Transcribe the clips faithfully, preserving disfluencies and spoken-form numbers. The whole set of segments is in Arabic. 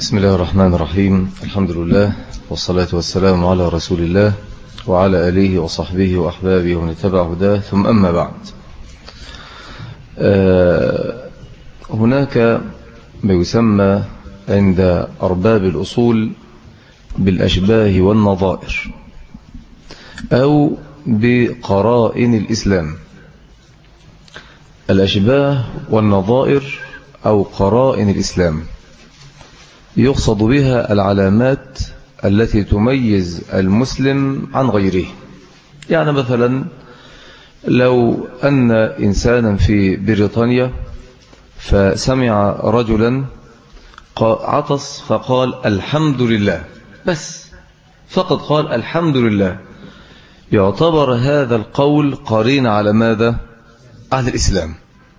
بسم الله الرحمن الرحيم. الحمد لله والصلاة والسلام على رسول الله وعلى آله وصحبه وأحبابه ومن اتبع هداه، ثم أما بعد. هناك ما يسمى عند أرباب الأصول بالأشباه والنظائر أو بقرائن الإسلام. الأشباه والنظائر أو قرائن الإسلام يقصد بها العلامات التي تميز المسلم عن غيره. يعني مثلا لو أن إنسانا في بريطانيا فسمع رجلا عطس فقال الحمد لله، بس فقط قال الحمد لله، يعتبر هذا القول قرين على ماذا؟ على الإسلام،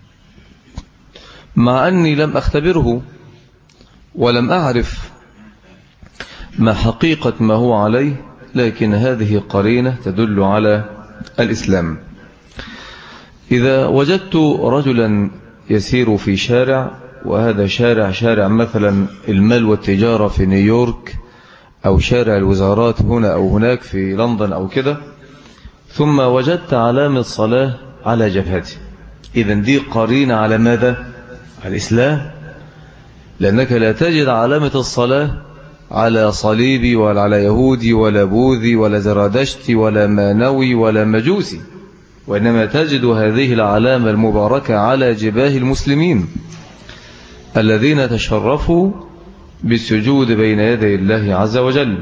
مع أني لم أختبره ولم أعرف ما حقيقة ما هو عليه، لكن هذه قرينة تدل على الإسلام. إذا وجدت رجلا يسير في شارع، وهذا شارع شارع مثلا المال والتجارة في نيويورك، أو شارع الوزارات هنا أو هناك في لندن أو كده، ثم وجدت علامة صلاة على جبهته، إذن دي قرينة على ماذا؟ على الإسلام، لأنك لا تجد علامة الصلاة على صليبي ولا على يهودي ولا بوذي ولا زرادشتي ولا مانوي ولا مجوسي، وإنما تجد هذه العلامة المباركة على جباه المسلمين الذين تشرفوا بالسجود بين يدي الله عز وجل.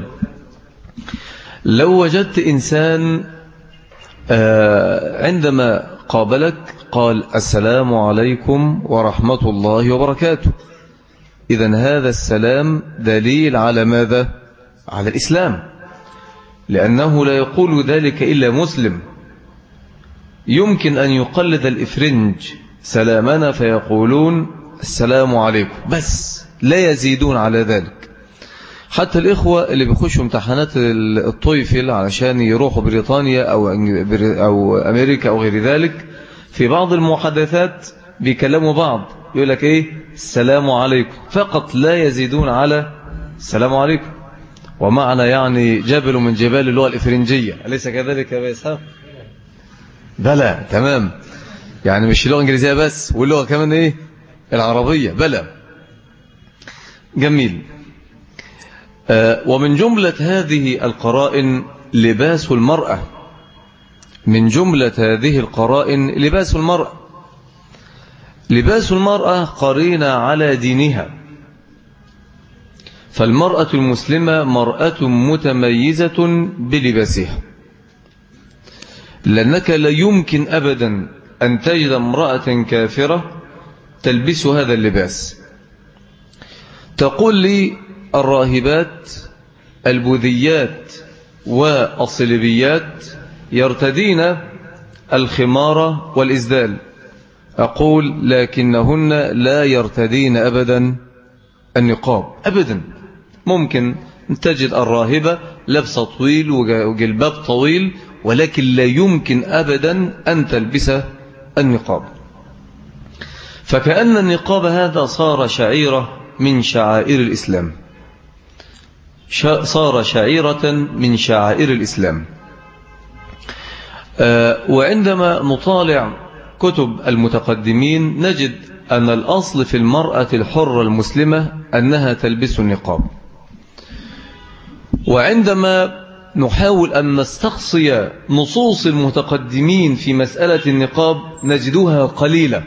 لو وجدت إنسان عندما قابلك قال السلام عليكم ورحمة الله وبركاته، إذن هذا السلام دليل على ماذا؟ على الإسلام، لأنه لا يقول ذلك إلا مسلم. يمكن أن يقلد الإفرنج سلامنا فيقولون السلام عليكم بس، لا يزيدون على ذلك. حتى الإخوة اللي بيخشوا امتحانات الطويفل علشان يروحوا بريطانيا أو, أو أمريكا أو غير ذلك، في بعض المحادثات بيكلموا بعض يقول لك إيه؟ السلام عليكم فقط، لا يزيدون على السلام عليكم. ومعنى يعني جبل من جبال اللغة الإفرنجية، أليس كذلك يا إسحاق؟ بلى، تمام. يعني مش اللغة الإنجليزية بس، واللغة كمان إيه؟ العربية، بلى. جميل. آه ومن جملة هذه القرائن لباس المرأة، من جملة هذه القرائن لباس المرأة. لباس المرأة قرينة على دينها، فالمرأة المسلمة مرأة متميزة بلباسها، لأنك لا يمكن أبدا أن تجد امرأة كافرة تلبس هذا اللباس. تقول لي الراهبات البوذيات والصليبيات يرتدين الخمار والإزدال، أقول لكنهن لا يرتدين أبدا النقاب أبدا. ممكن تجد الراهبة لبس طويل وجلباب طويل، ولكن لا يمكن أبدا أن تلبس النقاب. فكأن النقاب هذا صار شعيرة من شعائر الإسلام، صار شعيرة من شعائر الإسلام. وعندما نطالع كتب المتقدمين نجد أن الأصل في المرأة الحرة المسلمة أنها تلبس النقاب. وعندما نحاول أن نستقصي نصوص المتقدمين في مسألة النقاب نجدها قليلة،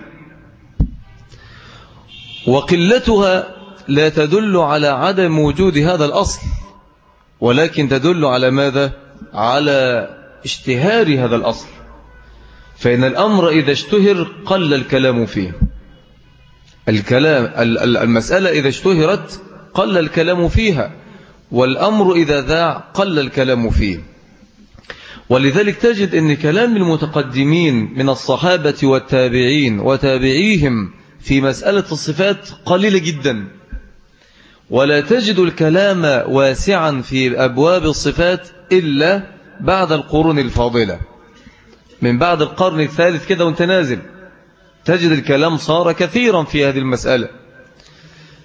وقلتها لا تدل على عدم وجود هذا الأصل، ولكن تدل على ماذا؟ على اشتهار هذا الأصل. فإن الأمر إذا اشتهر قل الكلام فيه، الكلام المسألة إذا اشتهرت قل الكلام فيها، والأمر إذا ذاع قل الكلام فيه. ولذلك تجد أن كلام المتقدمين من الصحابة والتابعين وتابعيهم في مسألة الصفات قليلة جدا، ولا تجد الكلام واسعا في أبواب الصفات إلا بعد القرون الفاضلة، من بعد القرن الثالث كده وانت نازل تجد الكلام صار كثيرا في هذه المسألة.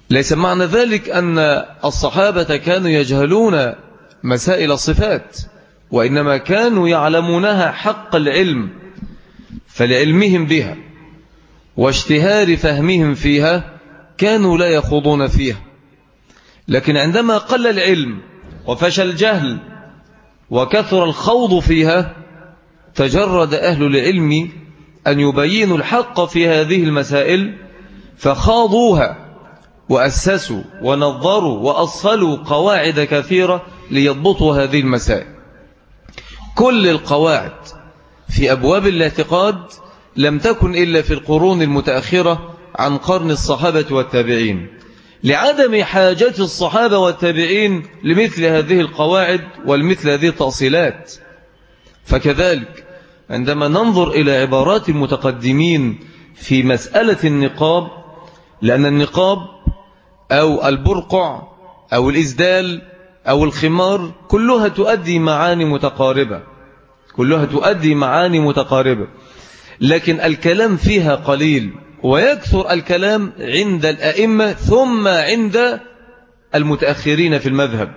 ليس معنى ذلك أن الصحابة كانوا يجهلون مسائل الصفات، وإنما كانوا يعلمونها حق العلم، فلعلمهم بها واشتهار فهمهم فيها كانوا لا يخوضون فيها. لكن عندما قل العلم وفشل الجهل وكثر الخوض فيها تجرد أهل العلم أن يبينوا الحق في هذه المسائل، فخاضوها وأسسوا ونظروا وأصلوا قواعد كثيرة ليضبطوا هذه المسائل. كل القواعد في أبواب الاعتقاد لم تكن إلا في القرون المتأخرة عن قرن الصحابة والتابعين، لعدم حاجة الصحابة والتابعين لمثل هذه القواعد ولمثل هذه التأصيلات. فكذلك عندما ننظر إلى عبارات المتقدمين في مسألة النقاب، لأن النقاب أو البرقع أو الإسدال أو الخمار كلها تؤدي معاني متقاربة، كلها تؤدي معاني متقاربة، لكن الكلام فيها قليل، ويكثر الكلام عند الأئمة ثم عند المتأخرين في المذهب.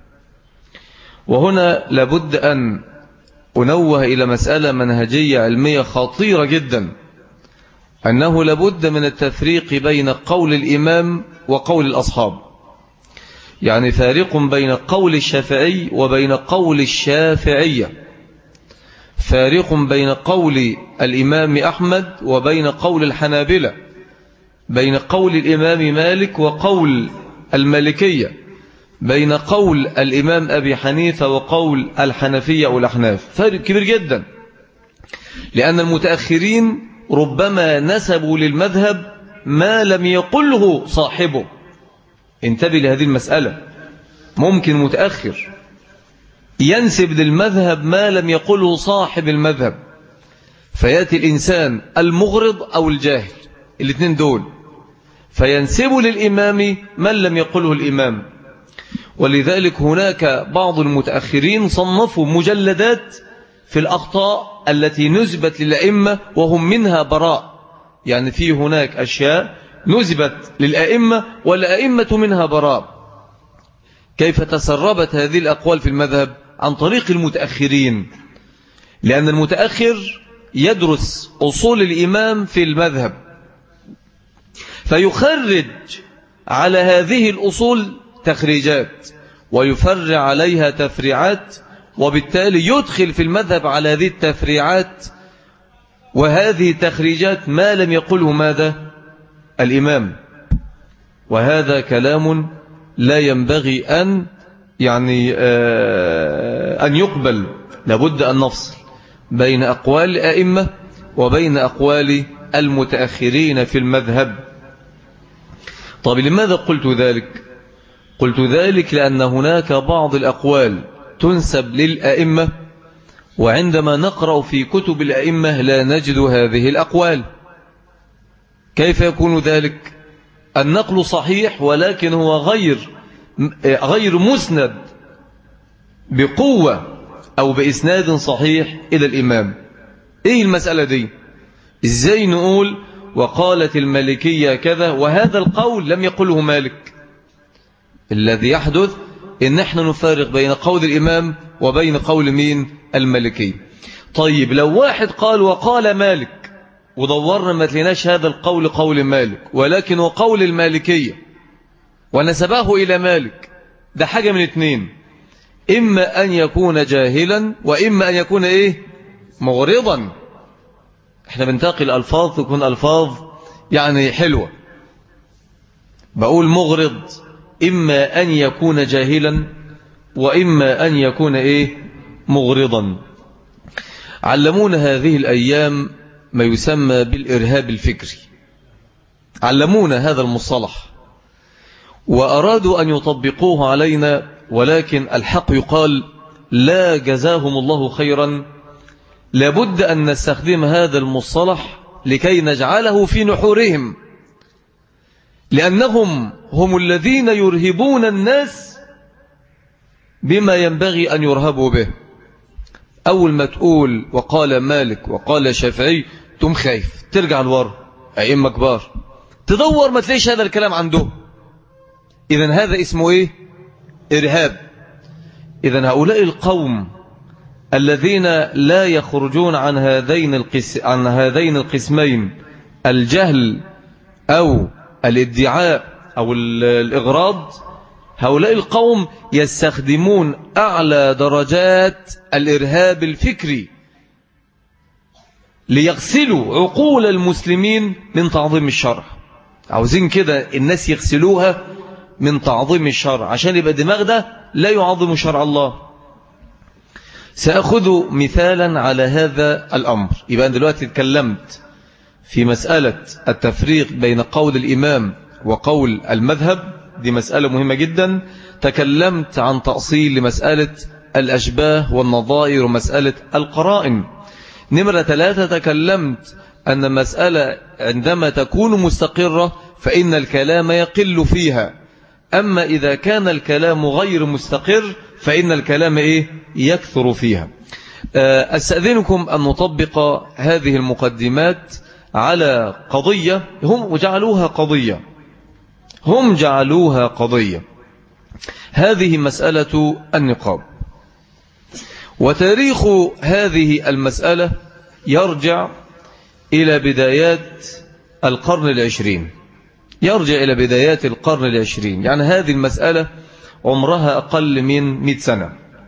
وهنا لابد أن أنوه إلى مسألة منهجية علمية خطيرة جدا، أنه لابد من التفريق بين قول الإمام وقول الأصحاب. يعني فارق بين قول الشافعي وبين قول الشافعية، فارق بين قول الإمام أحمد وبين قول الحنابلة، بين قول الإمام مالك وقول المالكية، بين قول الإمام أبي حنيفة وقول الحنفية أو الأحناف. فارق كبير جدا، لأن المتأخرين ربما نسبوا للمذهب ما لم يقله صاحبه. انتبه لهذه المسألة، ممكن متأخر ينسب للمذهب ما لم يقله صاحب المذهب، فيأتي الإنسان المغرض أو الجاهل الاثنين دول فينسب للإمام من لم يقله الإمام. ولذلك هناك بعض المتأخرين صنفوا مجلدات في الأخطاء التي نسبت للأئمة وهم منها براء. يعني في هناك أشياء نسبت للأئمة والأئمة منها براء. كيف تسربت هذه الأقوال في المذهب؟ عن طريق المتأخرين، لأن المتأخر يدرس أصول الإمام في المذهب فيخرج على هذه الأصول تخريجات ويفرع عليها تفريعات، وبالتالي يدخل في المذهب على هذه التفريعات وهذه التخريجات ما لم يقله ماذا؟ الإمام. وهذا كلام لا ينبغي أن يعني آه أن يقبل. لابد أن نفصل بين أقوال الأئمة وبين أقوال المتأخرين في المذهب. طب لماذا قلت ذلك؟ قلت ذلك لأن هناك بعض الأقوال تنسب للأئمة، وعندما نقرأ في كتب الأئمة لا نجد هذه الأقوال. كيف يكون ذلك؟ النقل صحيح ولكن هو غير غير مسند بقوة أو بإسناد صحيح إلى الإمام. إيه المسألة دي؟ إزاي نقول وقالت المالكية كذا وهذا القول لم يقله مالك؟ الذي يحدث إن احنا نفارق بين قول الإمام وبين قول مين؟ المالكي. طيب لو واحد قال وقال مالك ودورنا ما تليناش هذا القول قول مالك ولكن وقول المالكية ونسبه إلى مالك، ده حاجة من اتنين، إما أن يكون جاهلا وإما أن يكون إيه؟ مغرضا. احنا بنتقي الألفاظ تكون ألفاظ يعني حلوة. بقول مغرض إما أن يكون جاهلا وإما أن يكون إيه؟ مغرضا. علمونا هذه الأيام ما يسمى بالإرهاب الفكري، علمونا هذا المصطلح وأرادوا أن يطبقوه علينا، ولكن الحق يقال لا جزاهم الله خيرا. لابد أن نستخدم هذا المصطلح لكي نجعله في نحورهم، لأنهم هم الذين يرهبون الناس بما ينبغي أن يرهبوا به. أول ما تقول وقال مالك وقال شافعي تم خايف، ترجع الورا أئمة كبار تدور ما تلاقيش هذا الكلام عنده. إذن هذا اسمه إيه؟ إرهاب. إذن هؤلاء القوم الذين لا يخرجون عن هذين القس عن هذين القسمين، الجهل أو الادعاء أو الإغراض، هؤلاء القوم يستخدمون أعلى درجات الإرهاب الفكري ليغسلوا عقول المسلمين من تعظيم الشرع. عاوزين كده الناس يغسلوها من تعظيم الشرع عشان يبقى دماغ ده لا يعظم شرع الله. سأخذ مثالا على هذا الأمر. يبقى دلوقتي اتكلمت في مسألة التفريق بين قول الإمام وقول المذهب، دي مسألة مهمة جدا. تكلمت عن تأصيل لمسألة الأشباه والنظائر ومسألة القرائن. نمرة ثلاثة، تكلمت أن مسألة عندما تكون مستقرة فإن الكلام يقل فيها، أما إذا كان الكلام غير مستقر فإن الكلام إيه؟ يكثر فيها. أستأذنكم أن نطبق هذه المقدمات على قضية هم جعلوها قضية هم جعلوها قضية هذه مسألة النقاب. وتاريخ هذه المسألة يرجع إلى بدايات القرن العشرين يرجع إلى بدايات القرن العشرين يعني هذه المسألة عمرها أقل من مئة سنة.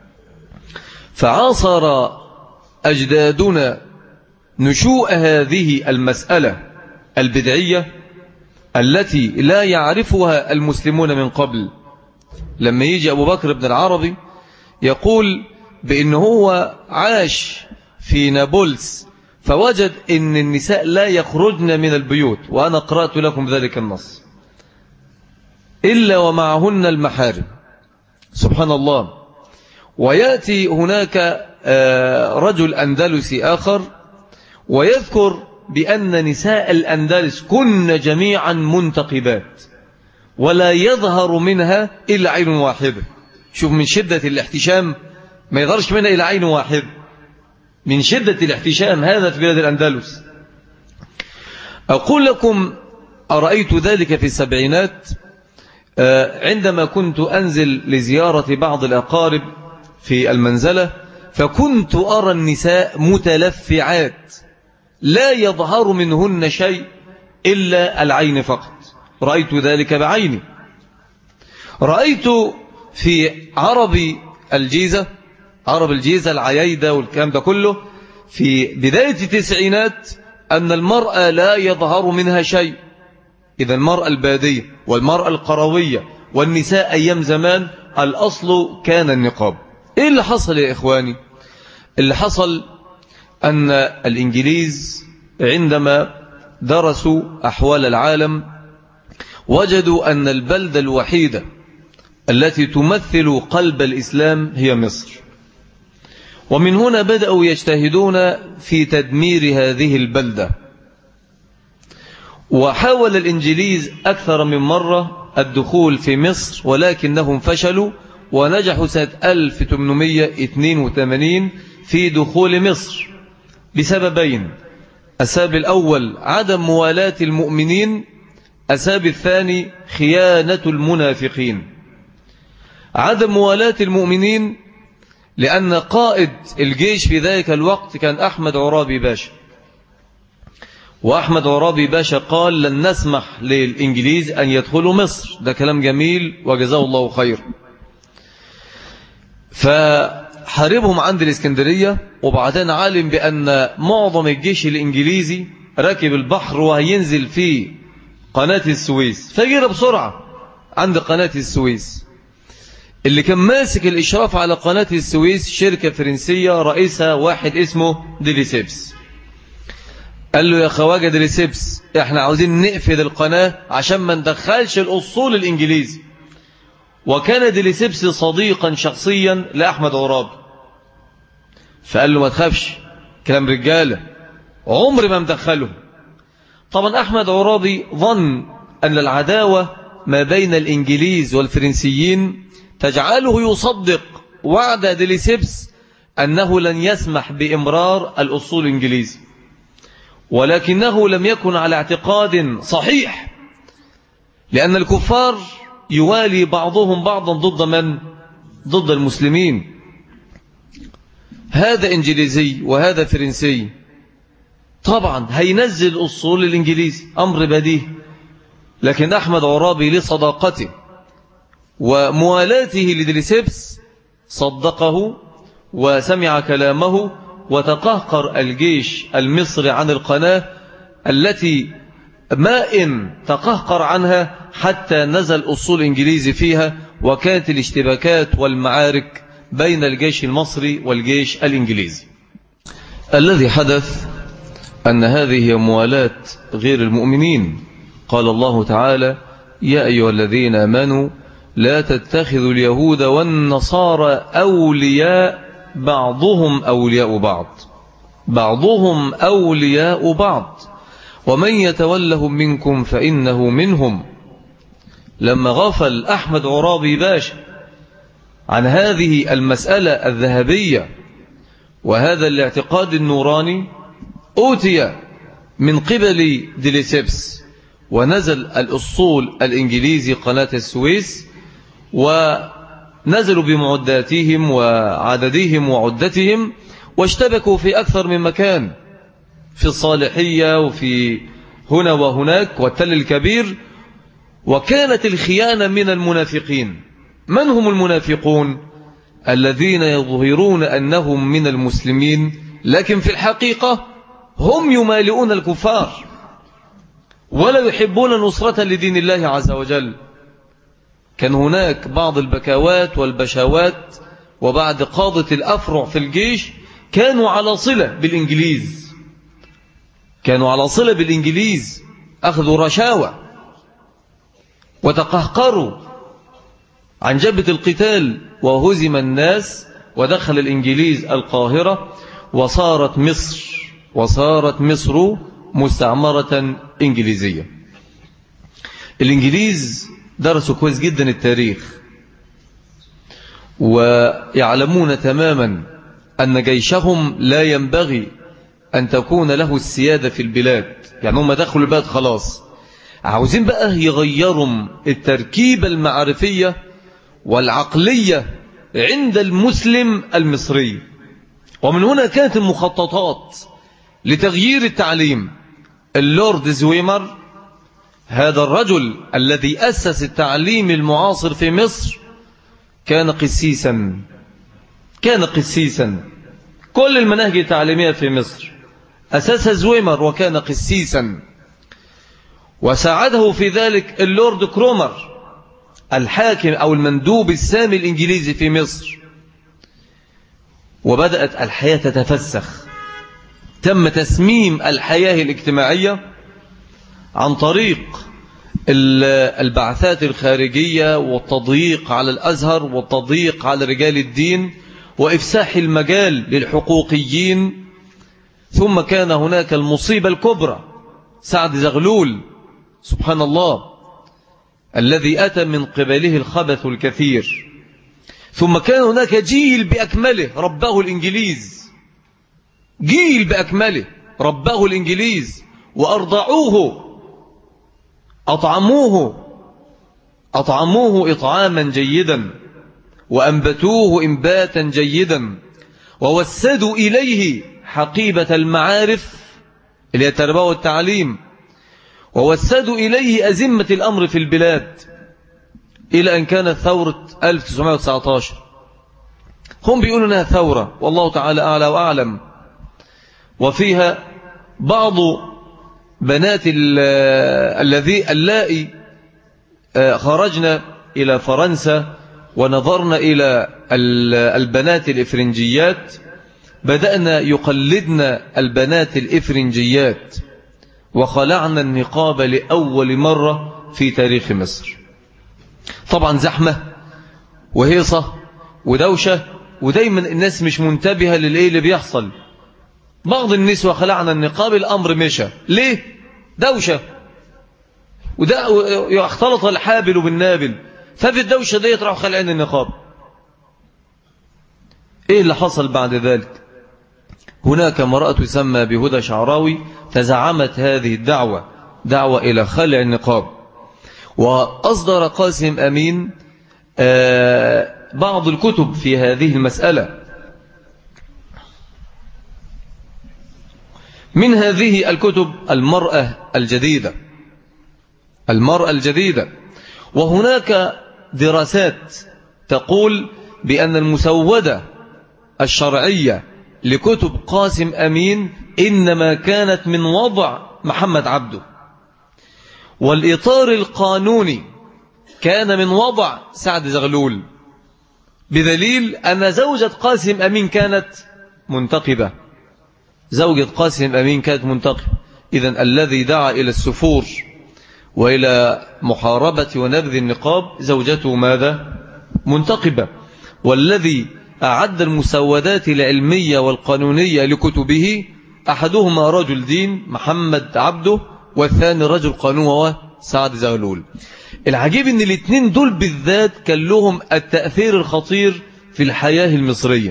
فعاصر أجدادنا نشوء هذه المسألة البدعية التي لا يعرفها المسلمون من قبل. لما يجي أبو بكر بن العربي يقول بأنه هو عاش في نابلس فوجد أن النساء لا يخرجن من البيوت، وأنا قرأت لكم ذلك النص، إلا ومعهن المحارم. سبحان الله. ويأتي هناك رجل أندلسي آخر ويذكر بأن نساء الأندلس كن جميعا منتقبات ولا يظهر منها إلا عين واحدة. شوف من شدة الاحتشام، ما يظهرش منها إلا عين واحدة، من شدة الاحتشام هذا في بلاد الأندلس. أقول لكم أرأيت ذلك في السبعينات عندما كنت أنزل لزيارة بعض الأقارب في المنزلة، فكنت أرى النساء متلفعات لا يظهر منهن شيء إلا العين فقط. رأيت ذلك بعيني. رأيت في عرب الجيزة عرب الجيزة العيايدة والكلام ده كله في بداية التسعينات أن المرأة لا يظهر منها شيء. إذا المرأة البادية والمرأة القروية والنساء أيام زمان الأصل كان النقاب. إيه اللي حصل يا إخواني؟ اللي حصل أن الإنجليز عندما درسوا أحوال العالم وجدوا أن البلدة الوحيدة التي تمثل قلب الإسلام هي مصر، ومن هنا بدأوا يجتهدون في تدمير هذه البلدة. وحاول الإنجليز أكثر من مرة الدخول في مصر ولكنهم فشلوا، ونجحوا سنة ألف وثمانمئة واثنين وثمانين في دخول مصر بسببين: السبب الأول عدم موالاة المؤمنين، السبب الثاني خيانة المنافقين. عدم موالاة المؤمنين لأن قائد الجيش في ذلك الوقت كان أحمد عرابي باشا، وأحمد عرابي باشا قال لن نسمح للإنجليز أن يدخلوا مصر. ده كلام جميل وجزاه الله خير. فحاربهم عند الإسكندرية، وبعدين علم بأن معظم الجيش الإنجليزي راكب البحر وهينزل في قناة السويس، فجرى بسرعة عند قناة السويس. اللي كان ماسك الإشراف على قناة السويس شركة فرنسية رئيسها واحد اسمه ديليسيبس. قال له يا خواجة ديليسيبس، احنا عاوزين نقفل القناة عشان ما ندخلش الأصول الإنجليزي. وكان ديليسيبس صديقا شخصيا لأحمد عرابي، فقال له ما تخافش، كلام رجالة، عمر ما مدخله. طبعا أحمد عرابي ظن أن العداوة ما بين الإنجليز والفرنسيين تجعله يصدق وعد ديليسيبس أنه لن يسمح بإمرار الأصول الإنجليزي، ولكنه لم يكن على اعتقاد صحيح، لأن الكفار يوالي بعضهم بعضا ضد من؟ ضد المسلمين. هذا إنجليزي وهذا فرنسي، طبعا هينزل أصول الإنجليزي، أمر بديهي. لكن أحمد عرابي لصداقته وموالاته لدريسيبس صدقه وسمع كلامه، وتقهقر الجيش المصري عن القناة التي ما إن تقهقر عنها حتى نزل أصول إنجليزي فيها، وكانت الاشتباكات والمعارك بين الجيش المصري والجيش الإنجليزي. الذي حدث أن هذه موالاة غير المؤمنين. قال الله تعالى: يا أيها الذين آمنوا لا تتخذوا اليهود والنصارى أولياء بعضهم أولياء بعض بعضهم أولياء بعض ومن يتولهم منكم فإنه منهم. لما غفل أحمد عرابي باشا عن هذه المسألة الذهبية وهذا الاعتقاد النوراني، أوتي من قبل ديليسيبس ونزل الأسطول الإنجليزي قناة السويس، ونزلوا بمعداتهم وعددهم وعدتهم، واشتبكوا في أكثر من مكان، في الصالحية وفي هنا وهناك والتل الكبير. وكانت الخيانة من المنافقين. من هم المنافقون؟ الذين يظهرون أنهم من المسلمين لكن في الحقيقة هم يمالئون الكفار ولا يحبون نصرة لدين الله عز وجل. كان هناك بعض البكاوات والبشاوات وبعد قادة الأفرع في الجيش كانوا على صلة بالإنجليز كانوا على صلة بالإنجليز أخذوا رشاوى وتقهقروا عن جبهة القتال، وهزم الناس ودخل الإنجليز القاهرة، وصارت مصر وصارت مصر مستعمرة إنجليزية. الإنجليز درسوا كويس جدا التاريخ، ويعلمون تماما أن جيشهم لا ينبغي أن تكون له السيادة في البلاد. يعني هم دخلوا البلد خلاص، عاوزين بقى يغيروا التركيبة المعرفية والعقلية عند المسلم المصري. ومن هنا كانت المخططات لتغيير التعليم. اللورد زويمر، هذا الرجل الذي أسس التعليم المعاصر في مصر، كان قسيسا كان قسيسا كل المناهج التعليمية في مصر أساسها زويمر، وكان قسيسا. وساعده في ذلك اللورد كرومر، الحاكم أو المندوب السامي الإنجليزي في مصر. وبدأت الحياة تتفسخ. تم تسميم الحياة الاجتماعية عن طريق البعثات الخارجية والتضييق على الأزهر والتضييق على رجال الدين وإفساح المجال للحقوقيين. ثم كان هناك المصيبة الكبرى، سعد زغلول سبحان الله الذي أتى من قبله الخبث الكثير. ثم كان هناك جيل بأكمله رباه الإنجليز جيل بأكمله رباه الإنجليز وأرضعوه أطعموه أطعموه إطعاما جيدا، وأنبتوه إنباتا جيدا، ووسدوا إليه حقيبة المعارف اللي هي التربية والتعليم، ووسدوا إليه أزمة الأمر في البلاد، إلى أن كانت ثورة ألف وتسعمائة وتسعة عشر. هم بيقولوا أنها ثورة، والله تعالى أعلى وأعلم. وفيها بعض بنات الذي اللائي خرجنا إلى فرنسا ونظرنا إلى البنات الإفرنجيات، بدأنا يقلدنا البنات الإفرنجيات، وخلعنا النقاب لأول مرة في تاريخ مصر. طبعا زحمة وهيصة ودوشة، ودايما الناس مش منتبهة للإيه اللي بيحصل. بعض النسوة خلعنا النقاب، الأمر مشى. ليه؟ دوشة، وده اختلط الحابل بالنابل، ففي الدوشة دي يطرحوا خلعين النقاب. ايه اللي حصل بعد ذلك؟ هناك امرأة تسمى بهدى شعراوي تزعمت هذه الدعوة، دعوة إلى خلع النقاب. وأصدر قاسم أمين بعض الكتب في هذه المسألة. من هذه الكتب المرأة الجديدة المرأة الجديدة وهناك دراسات تقول بأن المسودة الشرعية لكتب قاسم أمين إنما كانت من وضع محمد عبده، والإطار القانوني كان من وضع سعد زغلول، بدليل أن زوجة قاسم أمين كانت منتقبة. زوجة قاسم أمين كانت منتقبة. إذن الذي دعا إلى السفور وإلى محاربة ونبذ النقاب زوجته ماذا؟ منتقبة. والذي أعد المسودات العلمية والقانونية لكتبه أحدهما رجل دين محمد عبده، والثاني رجل قانون وهو سعد زغلول. العجيب أن الاثنين دول بالذات كان لهم التأثير الخطير في الحياة المصرية.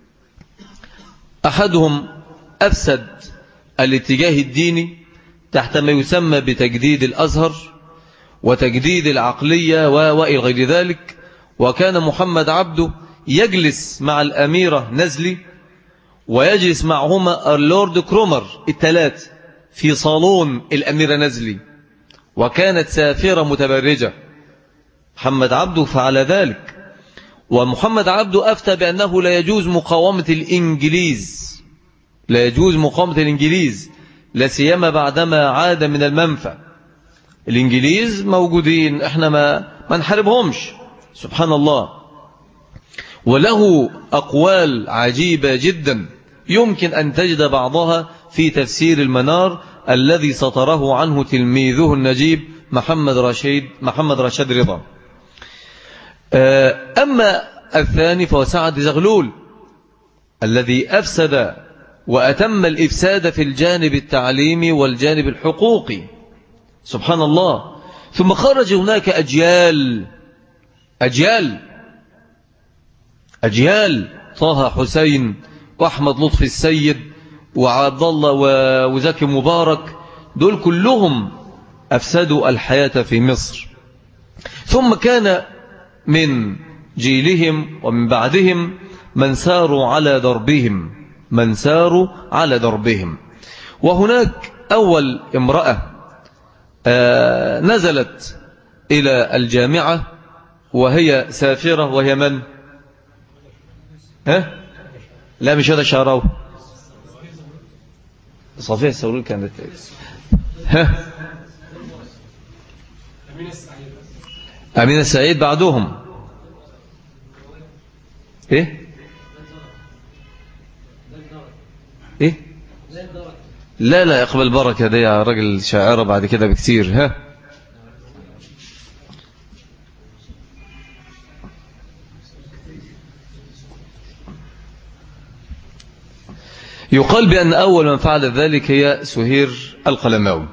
أحدهم أفسد الاتجاه الديني تحت ما يسمى بتجديد الأزهر وتجديد العقلية وإلى غير ذلك. وكان محمد عبده يجلس مع الأميرة نزلي ويجلس معهما اللورد كرومر الثلاث في صالون الأميرة نزلي، وكانت سافرة متبرجة. محمد عبده فعل ذلك، ومحمد عبده أفتى بأنه لا يجوز مقاومة الإنجليز، لا يجوز مقاومة الإنجليز لا سيما بعدما عاد من المنفى. الإنجليز موجودين، احنا ما, ما نحاربهمش. سبحان الله. وله أقوال عجيبة جدا يمكن أن تجد بعضها في تفسير المنار الذي سطره عنه تلميذه النجيب محمد رشيد محمد رشاد رضا. أما الثاني فهو سعد زغلول الذي أفسد وأتم الإفساد في الجانب التعليمي والجانب الحقوقي. سبحان الله. ثم خرج هناك أجيال أجيال أجيال طه حسين وأحمد لطفي السيد وعبد الله وزكي مبارك، دول كلهم أفسدوا الحياة في مصر. ثم كان من جيلهم ومن بعدهم من ساروا على دربهم من ساروا على دربهم. وهناك أول امرأة آه نزلت إلى الجامعة وهي سافرة، وهي من؟ ها؟ لا مش هذا شعراوي، صفية السوري كانت. ها؟ أمين السعيد بعدهم. إيه؟ إيه؟ لا لا يقبل بركة دي يا راجل، شاعرة بعد كده بكتير. ها؟ يقال بأن أول من فعل ذلك هي سهير القلماوي،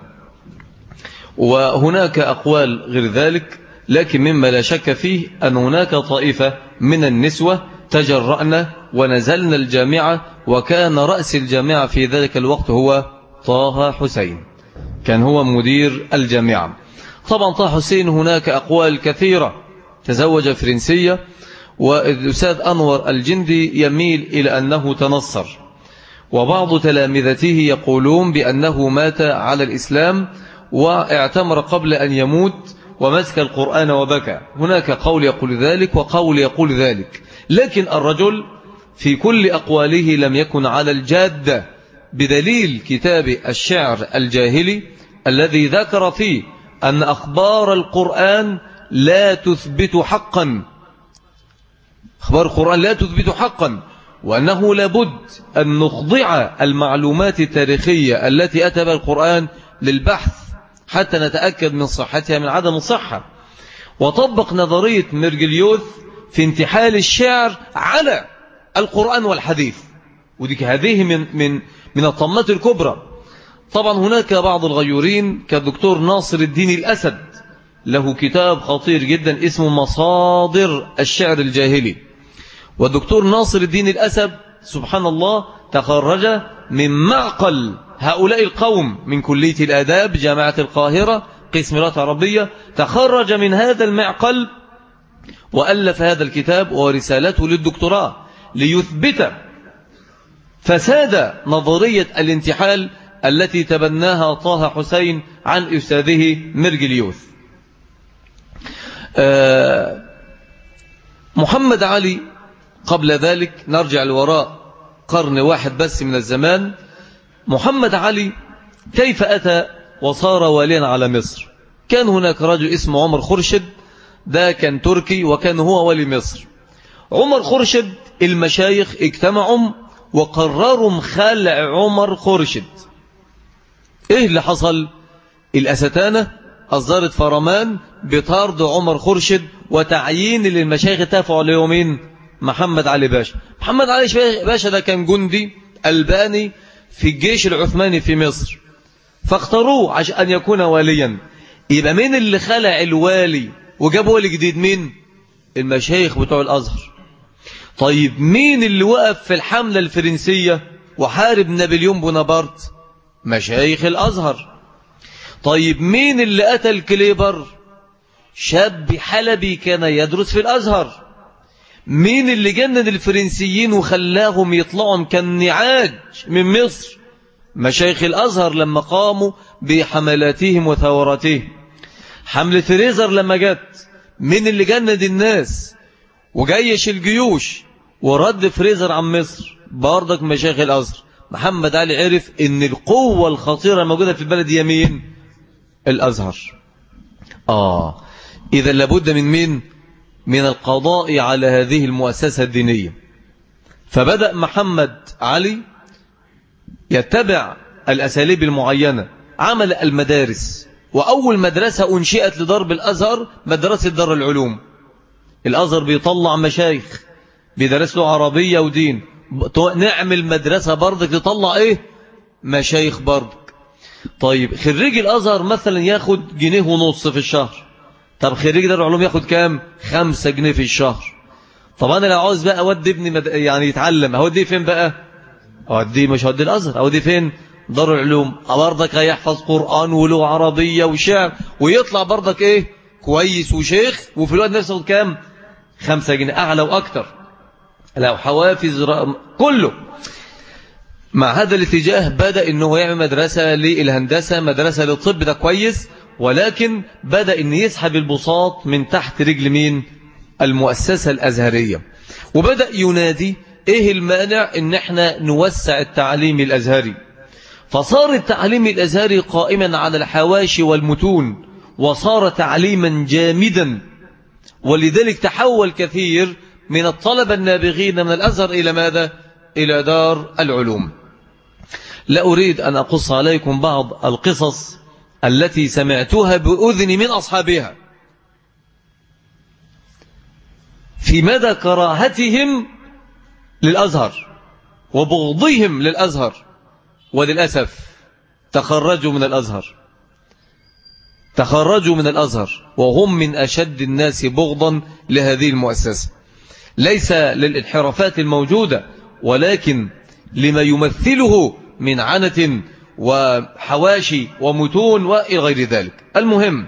وهناك أقوال غير ذلك، لكن مما لا شك فيه أن هناك طائفة من النسوة تجرأنا ونزلنا الجامعة، وكان رأس الجامعة في ذلك الوقت هو طه حسين، كان هو مدير الجامعة. طبعا طه حسين هناك أقوال كثيرة، تزوج فرنسية، والأستاذ أنور الجندي يميل إلى أنه تنصر، وبعض تلامذته يقولون بأنه مات على الإسلام واعتمر قبل أن يموت ومسك القرآن وبكى. هناك قول يقول ذلك وقول يقول ذلك، لكن الرجل في كل أقواله لم يكن على الجادة، بدليل كتاب الشعر الجاهلي الذي ذكر فيه أن أخبار القرآن لا تثبت حقا، أخبار القرآن لا تثبت حقا، وأنه لابد أن نخضع المعلومات التاريخية التي أتى بها القرآن للبحث حتى نتأكد من صحتها من عدم الصحة. وطبق نظرية ميرجليوث في انتحال الشعر على القرآن والحديث، ودي هذه من من من الطمات الكبرى. طبعا هناك بعض الغيورين كالدكتور ناصر الدين الأسد، له كتاب خطير جدا اسمه مصادر الشعر الجاهلي. والدكتور ناصر الدين الأسد سبحان الله تخرج من معقل هؤلاء القوم من كلية الآداب جامعة القاهرة قسم لغة عربية، تخرج من هذا المعقل وألف هذا الكتاب ورسالته للدكتوراه ليثبت فساد نظرية الانتحال التي تبناها طه حسين عن أستاذه مرجليوث. محمد علي قبل ذلك، نرجع لوراء قرن واحد بس من الزمان. محمد علي كيف أتى وصار واليا على مصر؟ كان هناك رجل اسمه عمر خورشيد، ده كان تركي وكان هو ولي مصر. عمر خورشيد المشايخ اجتمعوا وقرروا خلع عمر خورشيد. ايه اللي حصل؟ الأستانة أصدرت فرمان بطرد عمر خورشيد وتعيين للمشايخ اتفقوا عليه مين؟ محمد علي باشا. محمد علي باشا ده كان جندي ألباني في الجيش العثماني في مصر، فاختاروه عشان أن يكون واليا. يبقى مين اللي خلع الوالي وجاب ولي جديد؟ مين؟ المشايخ بتوع الأزهر. طيب مين اللي وقف في الحملة الفرنسية وحارب نابليون بونابرت؟ مشايخ الأزهر. طيب مين اللي قتل كليبر؟ شاب حلبي كان يدرس في الأزهر. مين اللي جند الفرنسيين وخلاهم يطلعوا كالنعاج من مصر؟ مشايخ الأزهر لما قاموا بحملاتهم وثوراتهم. حملة فريزر لما جت، مين اللي جند الناس وجيش الجيوش ورد فريزر عن مصر؟ برضك مشايخ الأزهر. محمد علي عرف ان القوة الخطيرة الموجودة في البلد يمين الأزهر. آه إذا لابد من مين؟ من القضاء على هذه المؤسسة الدينية. فبدأ محمد علي يتبع الأساليب المعينة، عمل المدارس. وأول مدرسة أنشئت لضرب الأزهر مدرسة دار العلوم. الأزهر بيطلع مشايخ بيدرس له عربية ودين، نعمل مدرسة برضك تطلع إيه؟ مشايخ برضك. طيب خريج الأزهر مثلا ياخد جنيه ونص في الشهر، طب خريج دار العلوم ياخد كام؟ خمسة جنيه في الشهر. طب أنا لو عاوز بقى أودي ابني مد... يعني يتعلم، أوديه فين بقى؟ أوديه مش أوديه الأزهر، أوديه فين؟ دار العلوم. برضك هيحفظ قرآن ولغة عربية وشعر ويطلع برضك إيه؟ كويس وشيخ، وفي الوقت نفسه كام؟ خمسة جنيه، أعلى وأكتر، لو حوافز ر... كله. مع هذا الاتجاه بدأ أنه يعمل مدرسة للهندسة، مدرسة للطب، ده كويس، ولكن بدأ أن يسحب البساط من تحت رجل مين؟ المؤسسة الأزهرية. وبدأ ينادي إيه المانع أن احنا نوسع التعليم الأزهري. فصار التعليم الأزهري قائما على الحواشي والمتون، وصار تعليما جامدا. ولذلك تحول كثير من الطلبة النابغين من الأزهر إلى ماذا؟ إلى دار العلوم. لا أريد أن أقص عليكم بعض القصص التي سمعتها بأذني من أصحابها في مدى كراهتهم للأزهر وبغضهم للأزهر. وللأسف تخرجوا من الأزهر تخرجوا من الأزهر وهم من أشد الناس بغضا لهذه المؤسسة، ليس للانحرافات الموجودة، ولكن لما يمثله من عنة وحواشي ومتون وإلى غير ذلك. المهم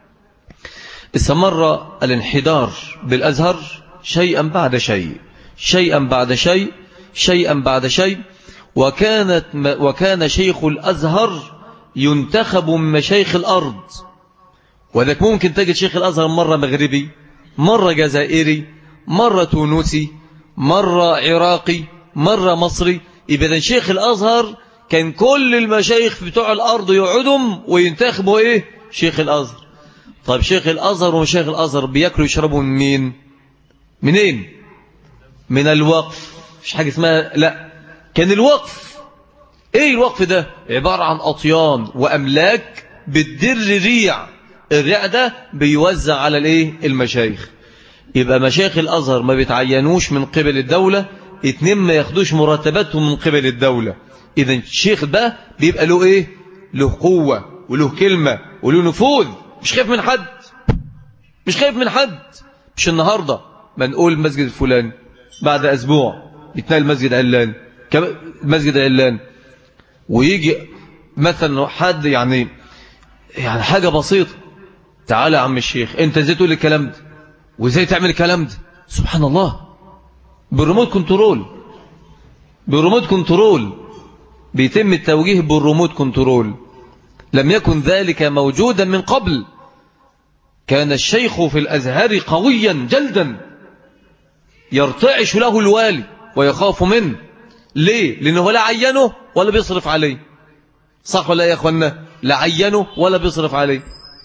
استمر الانحدار بالأزهر شيئا بعد شيء شيئا بعد شيء شيئا بعد شيء وكانت وكان شيخ الأزهر ينتخب من مشايخ الأرض. وذلك ممكن تجد شيخ الأزهر مرة مغربي، مرة جزائري، مرة تونسي، مرة عراقي، مرة مصري. إذن شيخ الأزهر كان كل المشايخ بتوع الأرض يقعدهم وينتخبوا إيه؟ شيخ الأزهر. طيب شيخ الأزهر ومشايخ الأزهر بياكلوا يشربوا من مين؟ منين؟ من الوقف. مش حاجة اسمها لا، كان الوقف. ايه الوقف ده؟ عبارة عن أطيان وأملاك بتدر ريع، الريع ده بيوزع على الايه؟ المشايخ. يبقى مشايخ الأزهر ما بيتعينوش من قبل الدولة، اتنين ما ياخدوش مرتباتهم من قبل الدولة. إذن الشيخ ده بيبقى له ايه؟ له قوة وله كلمة وله نفوذ، مش خايف من حد مش خايف من حد مش النهاردة ما نقول المسجد الفلاني بعد أسبوع يتنقل المسجد علان مسجد علان، ويجي مثلا حد يعني يعني حاجة بسيطة. تعالى يا عم الشيخ، انت ازاي تقول الكلام ده وازاي تعمل الكلام ده؟ سبحان الله، بالريموت كنترول، بالريموت كنترول بيتم التوجيه بالريموت كنترول. لم يكن ذلك موجودا من قبل. كان الشيخ في الأزهر قويا جلدا يرتعش له الوالي ويخاف منه. ليه؟ لأنه لا عينه ولا بيصرف عليه. صح ولا يا أخوانا؟ لا عينه ولا بيصرف عليه.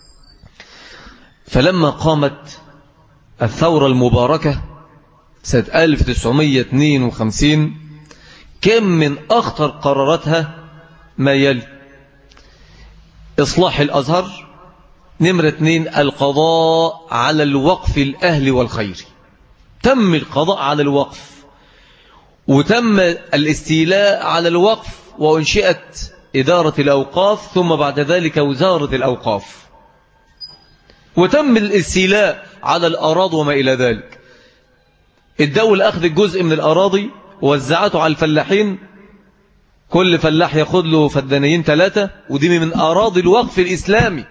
فلما قامت الثورة المباركة سنة ألف وتسعمائة واثنين وخمسين كم من أخطر قراراتها ما يلي: إصلاح الأزهر، نمرة اثنين القضاء على الوقف الأهل والخير. تم القضاء على الوقف وتم الاستيلاء على الوقف وأنشئت إدارة الأوقاف ثم بعد ذلك وزارة الأوقاف، وتم الاستيلاء على الأراضي وما إلى ذلك. الدولة أخذت جزء من الأراضي ووزعته على الفلاحين، كل فلاح ياخد له فدانيين ثلاثة، ودي من أراضي الوقف الإسلامي.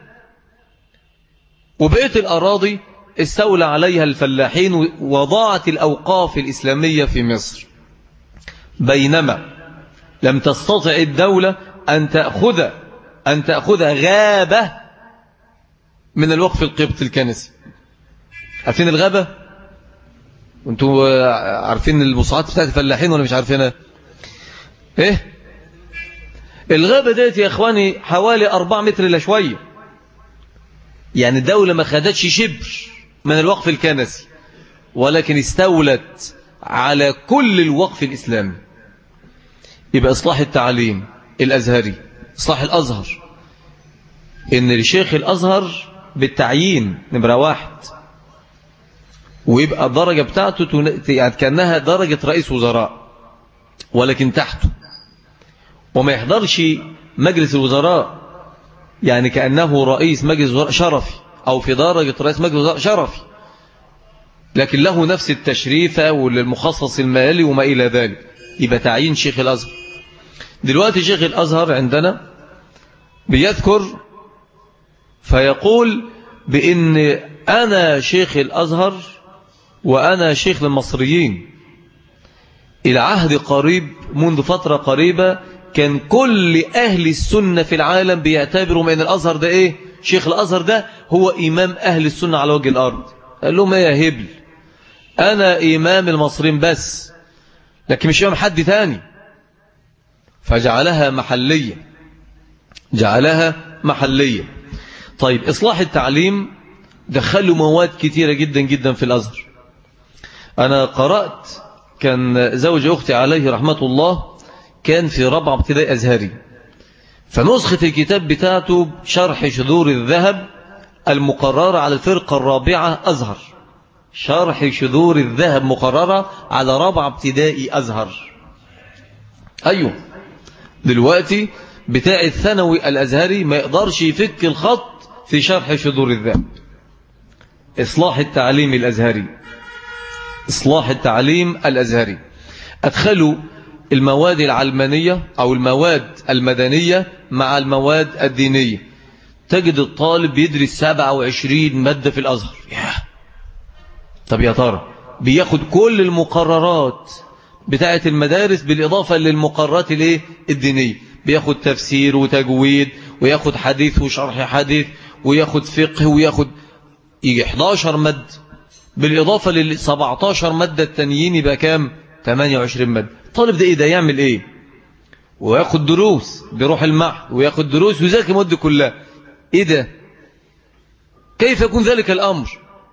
وبقيت الأراضي استولى عليها الفلاحين وضاعت الأوقاف الإسلامية في مصر. بينما لم تستطع الدولة أن تأخذ أن تأخذ غابة من الوقف القبطي الكنسي. عارفين الغابة؟ وانتم عارفين المصاعات بتاعت الفلاحين ولا مش عارفينها؟ ايه الغابة ديت يا اخواني حوالي أربعة متر إلا شوية. يعني الدولة ما خدتش شبر من الوقف الكنسي، ولكن استولت على كل الوقف الإسلامي. يبقى إصلاح التعليم الأزهري، إصلاح الأزهر، إن لشيخ الأزهر بالتعيين نمرة واحد، ويبقى الدرجة بتاعته يعني كأنها درجة رئيس وزراء ولكن تحته، وما يحضرش مجلس الوزراء يعني كأنه رئيس مجلس وزراء شرفي أو في درجة رئيس مجلس وزراء شرفي، لكن له نفس التشريف والمخصص المالي وما إلى ذلك. يبقى تعيين شيخ الأزهر. دلوقتي شيخ الأزهر عندنا بيذكر فيقول بأن أنا شيخ الأزهر وأنا شيخ للمصريين. العهد قريب، منذ فترة قريبة كان كل أهل السنة في العالم بيعتبروا من الأزهر ده إيه؟ شيخ الأزهر ده هو إمام أهل السنة على وجه الأرض. قال لهم إيه يا هبل، أنا إمام المصريين بس، لكن مش إمام حد تاني. فجعلها محلية، جعلها محلية. طيب إصلاح التعليم، دخلوا مواد كتيرة جدا جدا في الأزهر. أنا قرأت، كان زوج أختي عليه رحمة الله كان في رابعة ابتدائي أزهري، فنسخة الكتاب بتاعته شرح شذور الذهب المقررة على الفرقة الرابعة أزهر، شرح شذور الذهب مقررة على رابعة ابتدائي أزهر. أيوه دلوقتي بتاع الثانوي الأزهري ما يقدرش يفك الخط في شرح شذور الذهب. إصلاح التعليم الأزهري، إصلاح التعليم الأزهري. أدخلوا المواد العلمانية أو المواد المدنية مع المواد الدينية. تجد الطالب يدرس سبعة وعشرين مادة في الأزهر. طب يا ترى بياخد كل المقررات بتاعة المدارس بالإضافة للمقررات الايه الدينية، بياخد تفسير وتجويد وياخد حديث وشرح حديث وياخد فقه وياخد يجي إحدى عشرة مادة بالإضافة لل سبعة عشر مادة التانيين، يبقى كام؟ ثمانية وعشرين مادة. الطالب ده إيه ده يعمل إيه؟ وياخد دروس، بيروح المعهد وياخد دروس ويذاكر المواد كلها. إيه ده؟ كيف يكون ذلك الأمر؟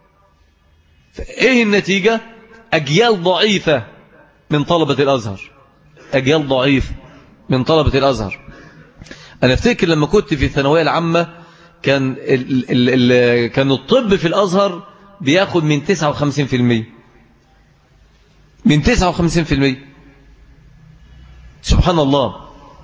إيه النتيجة؟ أجيال ضعيفة من طلبة الأزهر، أجيال ضعيفة من طلبة الأزهر. أنا أفتكر لما كنت في الثانوية العامة كان ال ال ال كان الطب في الأزهر بياخد من تسعة وخمسين بالمئة، من تسعة وخمسين بالمئة. سبحان الله.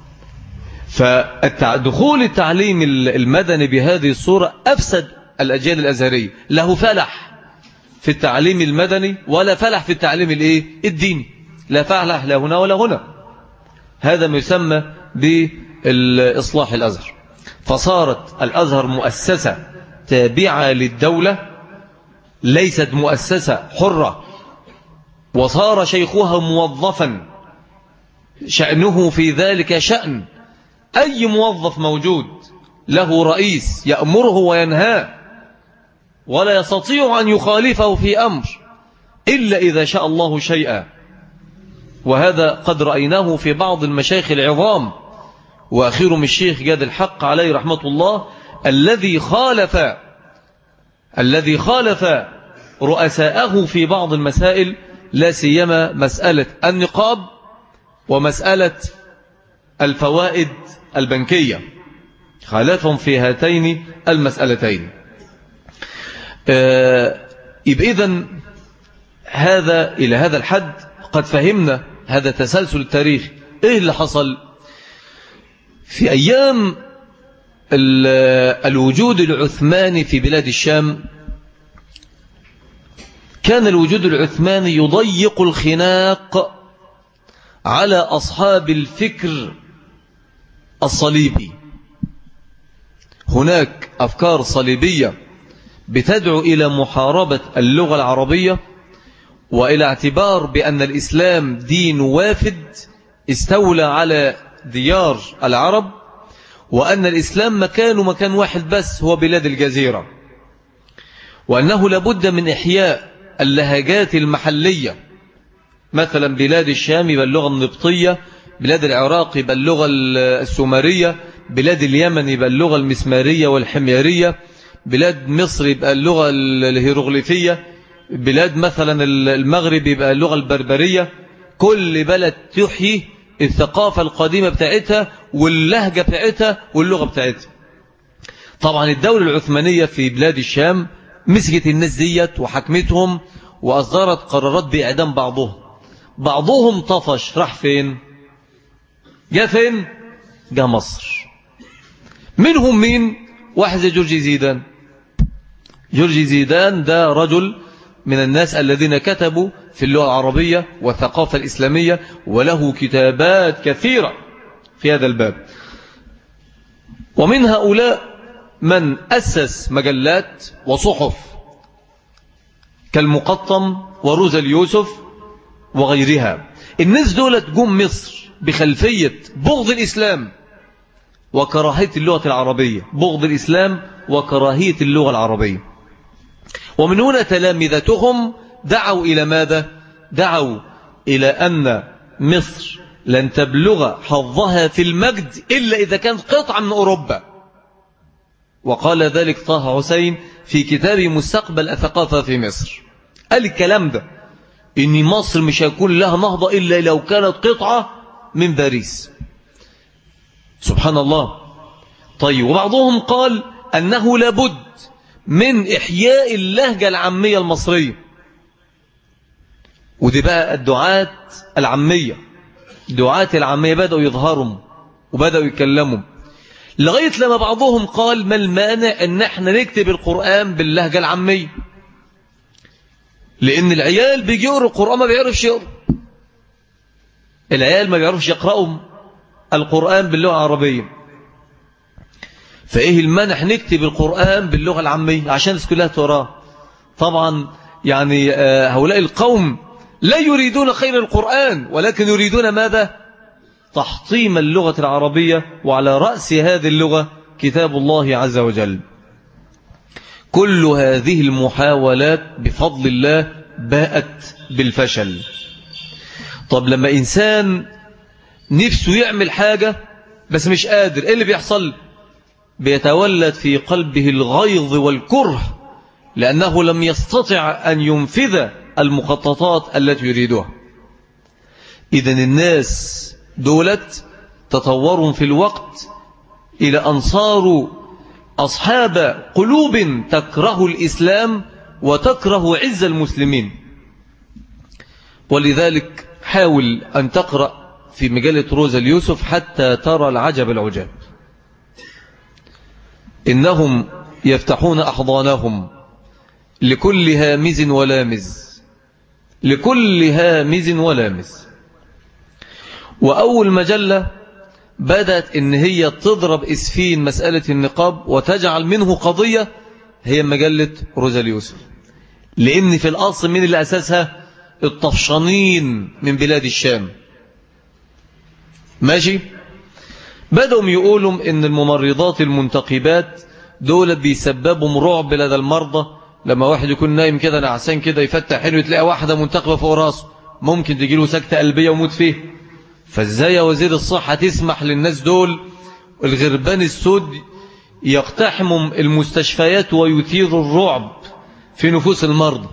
فدخول التعليم المدني بهذه الصورة أفسد الأجيال الأزهرية. له فلح في التعليم المدني ولا فلح في التعليم الايه الديني، لا فلح لا هنا ولا هنا. هذا ما يسمى بإصلاح الأزهر. فصارت الأزهر مؤسسة تابعة للدولة ليست مؤسسة حرة، وصار شيخها موظفا شأنه في ذلك شأن أي موظف موجود، له رئيس يأمره وينهاه ولا يستطيع أن يخالفه في أمر إلا إذا شاء الله شيئا. وهذا قد رأيناه في بعض المشايخ العظام، وأخيرهم الشيخ جاد الحق عليه رحمة الله، الذي خالف الذي خالف رؤساءه في بعض المسائل، لا سيما مسألة النقاب ومسألة الفوائد البنكية، خالفهم في هاتين المسألتين. يبقى إذن هذا إلى هذا الحد قد فهمنا هذا تسلسل التاريخ. إيه اللي حصل في أيام الوجود العثماني في بلاد الشام؟ كان الوجود العثماني يضيق الخناق على أصحاب الفكر الصليبي. هناك أفكار صليبية بتدعو إلى محاربة اللغة العربية، وإلى اعتبار بأن الإسلام دين وافد استولى على ديار العرب، وأن الإسلام مكانه مكان واحد بس هو بلاد الجزيرة، وأنه لابد من إحياء اللهجات المحلية. مثلا بلاد الشام يبقى اللغة النبطية، بلاد العراق يبقى اللغة السومرية، بلاد اليمن يبقى اللغة المسمارية والحميرية، بلاد مصر يبقى اللغة الهيروغليفية، بلاد مثلا المغرب يبقى اللغة البربرية. كل بلد تحيي الثقافة القديمة بتاعتها واللهجة بتاعتها واللغة بتاعتها. طبعا الدولة العثمانية في بلاد الشام مسكت الناس ديت وحكمتهم، وأصدرت قرارات بإعدام بعضهم. بعضهم طفش، راح فين؟ جاء فين؟ جاء مصر. منهم مين؟ واحد زي جورجي زيدان. جورجي زيدان ده رجل من الناس الذين كتبوا في اللغة العربية والثقافة الإسلامية، وله كتابات كثيرة في هذا الباب. ومن هؤلاء من أسس مجلات وصحف كالمقطم وروز اليوسف وغيرها. الناس دولت جم مصر بخلفية بغض الإسلام وكراهية اللغة العربية، بغض الإسلام وكراهية اللغة العربية. ومن هنا تلامذتهم دعوا إلى ماذا؟ دعوا إلى أن مصر لن تبلغ حظها في المجد إلا إذا كانت قطعة من أوروبا. وقال ذلك طه حسين في كتاب مستقبل الثقافة في مصر. قال الكلام ده، إن مصر مش هيكون لها نهضة إلا لو كانت قطعة من باريس. سبحان الله. طيب، وبعضهم قال أنه لابد من إحياء اللهجة العامية المصرية. ودي بقى الدعاة العامية، دعاة العامية بدأوا يظهروا وبدأوا يتكلموا، لغاية لما بعضهم قال ما المانع أن احنا نكتب القرآن باللهجة العامية، لأن العيال بيجي يقروا القرآن ما بيعرفش يقروا، العيال ما بيعرفش يقرأوا القرآن باللغة العربية، فإيه المانع نكتب القرآن باللغة العامية عشان الناس كلها تقراه. طبعا يعني هؤلاء القوم لا يريدون خير القرآن، ولكن يريدون ماذا؟ تحطيم اللغة العربية، وعلى رأس هذه اللغة كتاب الله عز وجل. كل هذه المحاولات بفضل الله باءت بالفشل. طب لما إنسان نفسه يعمل حاجة بس مش قادر، إيه اللي بيحصل؟ بيتولد في قلبه الغيظ والكره، لأنه لم يستطع أن ينفذ المخططات التي يريدها. إذن الناس دولت تطوروا في الوقت إلى أن صاروا أصحاب قلوب تكره الإسلام وتكره عز المسلمين. ولذلك حاول أن تقرأ في مجلة روز اليوسف حتى ترى العجب العجاب. إنهم يفتحون أحضانهم لكل هامز ولامز، لكل هامز ولامز. وأول مجلة بدأت إن هي تضرب إسفين مسألة النقاب وتجعل منه قضية، هي مجلة روزا اليوسف. لأن في الأصل من اللي أساسها الطفشانين من بلاد الشام. ماشي. بدأوا يقولوا إن الممرضات المنتقبات دول بيسببوا رعب لدى المرضى. لما واحد يكون نايم كده نعسان كده يفتح حلو تلاقي واحدة منتقبة فوق راسه، ممكن تجيله سكتة قلبية وموت فيه. فازاي يا وزير الصحة تسمح للناس دول الغربان السود يقتحموا المستشفيات ويثيروا الرعب في نفوس المرضى؟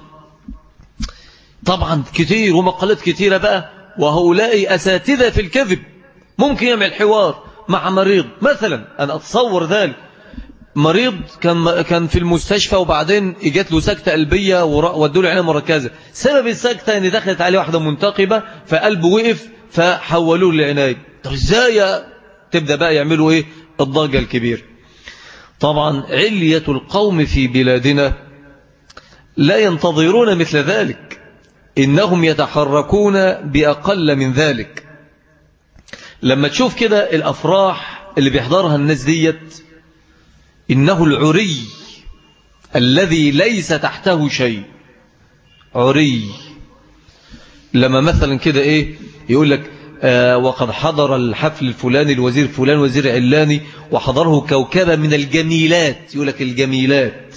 طبعا كتير ومقالات كتيرة بقى. وهؤلاء أساتذة في الكذب. ممكن يعمل حوار مع مريض مثلا، أنا أتصور ذلك، مريض كان كان في المستشفى وبعدين اجت له سكتة قلبية ودوا له عناية مركزة. سبب السكتة ان دخلت عليه واحدة منتقبة فقلبه وقف فحولوه للعناية. طب ازاي تبدأ بقى يعملوا ايه الضجة الكبير؟ طبعا علية القوم في بلادنا لا ينتظرون مثل ذلك، إنهم يتحركون بأقل من ذلك. لما تشوف كده الأفراح اللي بيحضرها الناس ديت، إنه العري الذي ليس تحته شيء. عري. لما مثلا كده إيه يقول لك آه وقد حضر الحفل الفلاني الوزير فلان وزير علاني وحضره كوكبة من الجميلات، يقول لك الجميلات.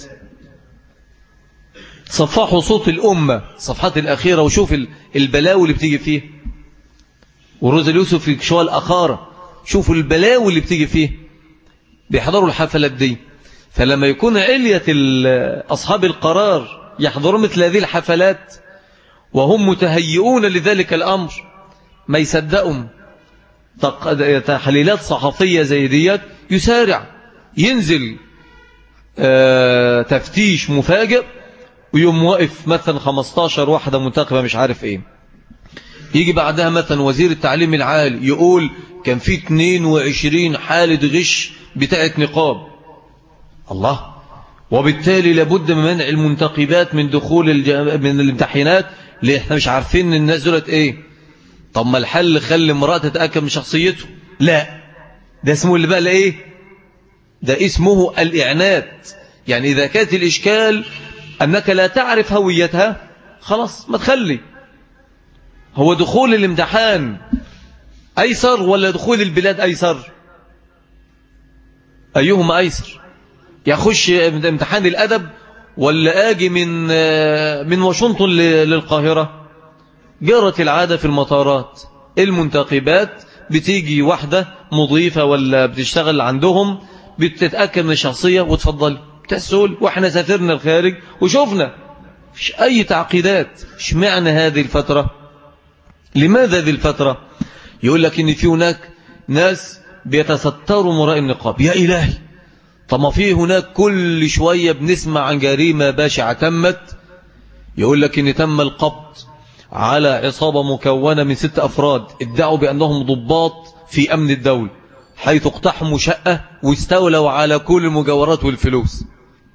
صفحوا صوت الأمة صفحات الأخيرة وشوف البلاوي اللي بتيجي فيه. وروزا اليوسف في شوال أخارة شوفوا البلاوي اللي بتيجي فيه. بيحضروا الحفلات دي. فلما يكون علية أصحاب القرار يحضروا مثل هذه الحفلات وهم متهيئون لذلك الأمر، ما يصدقهم تحليلات صحفية زي ديت، يسارع ينزل آه تفتيش مفاجئ ويوم واقف مثلا خمستاشر واحدة منتقبة مش عارف ايه. يجي بعدها مثلا وزير التعليم العالي يقول كان في اتنين وعشرين حالة غش بتاعت نقاب. الله. وبالتالي لابد من منع المنتقبات من دخول الجام... من الامتحانات، ليه احنا مش عارفين الناس دولت ايه. طب ما الحل خلي امرأة تتأكد من شخصيته؟ لا، ده اسمه اللي بقى ايه، ده اسمه الإعناد. يعني إذا كانت الإشكال أنك لا تعرف هويتها خلاص ما تخلي. هو دخول الامتحان أيسر ولا دخول البلاد أيسر؟ أيهما أيسر؟ يخش امتحان الأدب ولا آجي من من واشنطن للقاهرة؟ جرت العادة في المطارات المنتقبات بتيجي واحدة مضيفة ولا بتشتغل عندهم بتتأكد من الشخصية وتفضل تسهل. واحنا سافرنا الخارج وشوفنا مش أي تعقيدات. ايش معنى هذه الفترة؟ لماذا هذه الفترة؟ يقول لك إن في هناك ناس بيتستروا وراء النقاب. يا إلهي، طب ما في هناك كل شوية بنسمع عن جريمة باشعة تمت. يقول لك إن تم القبض على عصابة مكونة من ست أفراد ادعوا بأنهم ضباط في أمن الدولة، حيث اقتحموا شقة واستولوا على كل المجوهرات والفلوس.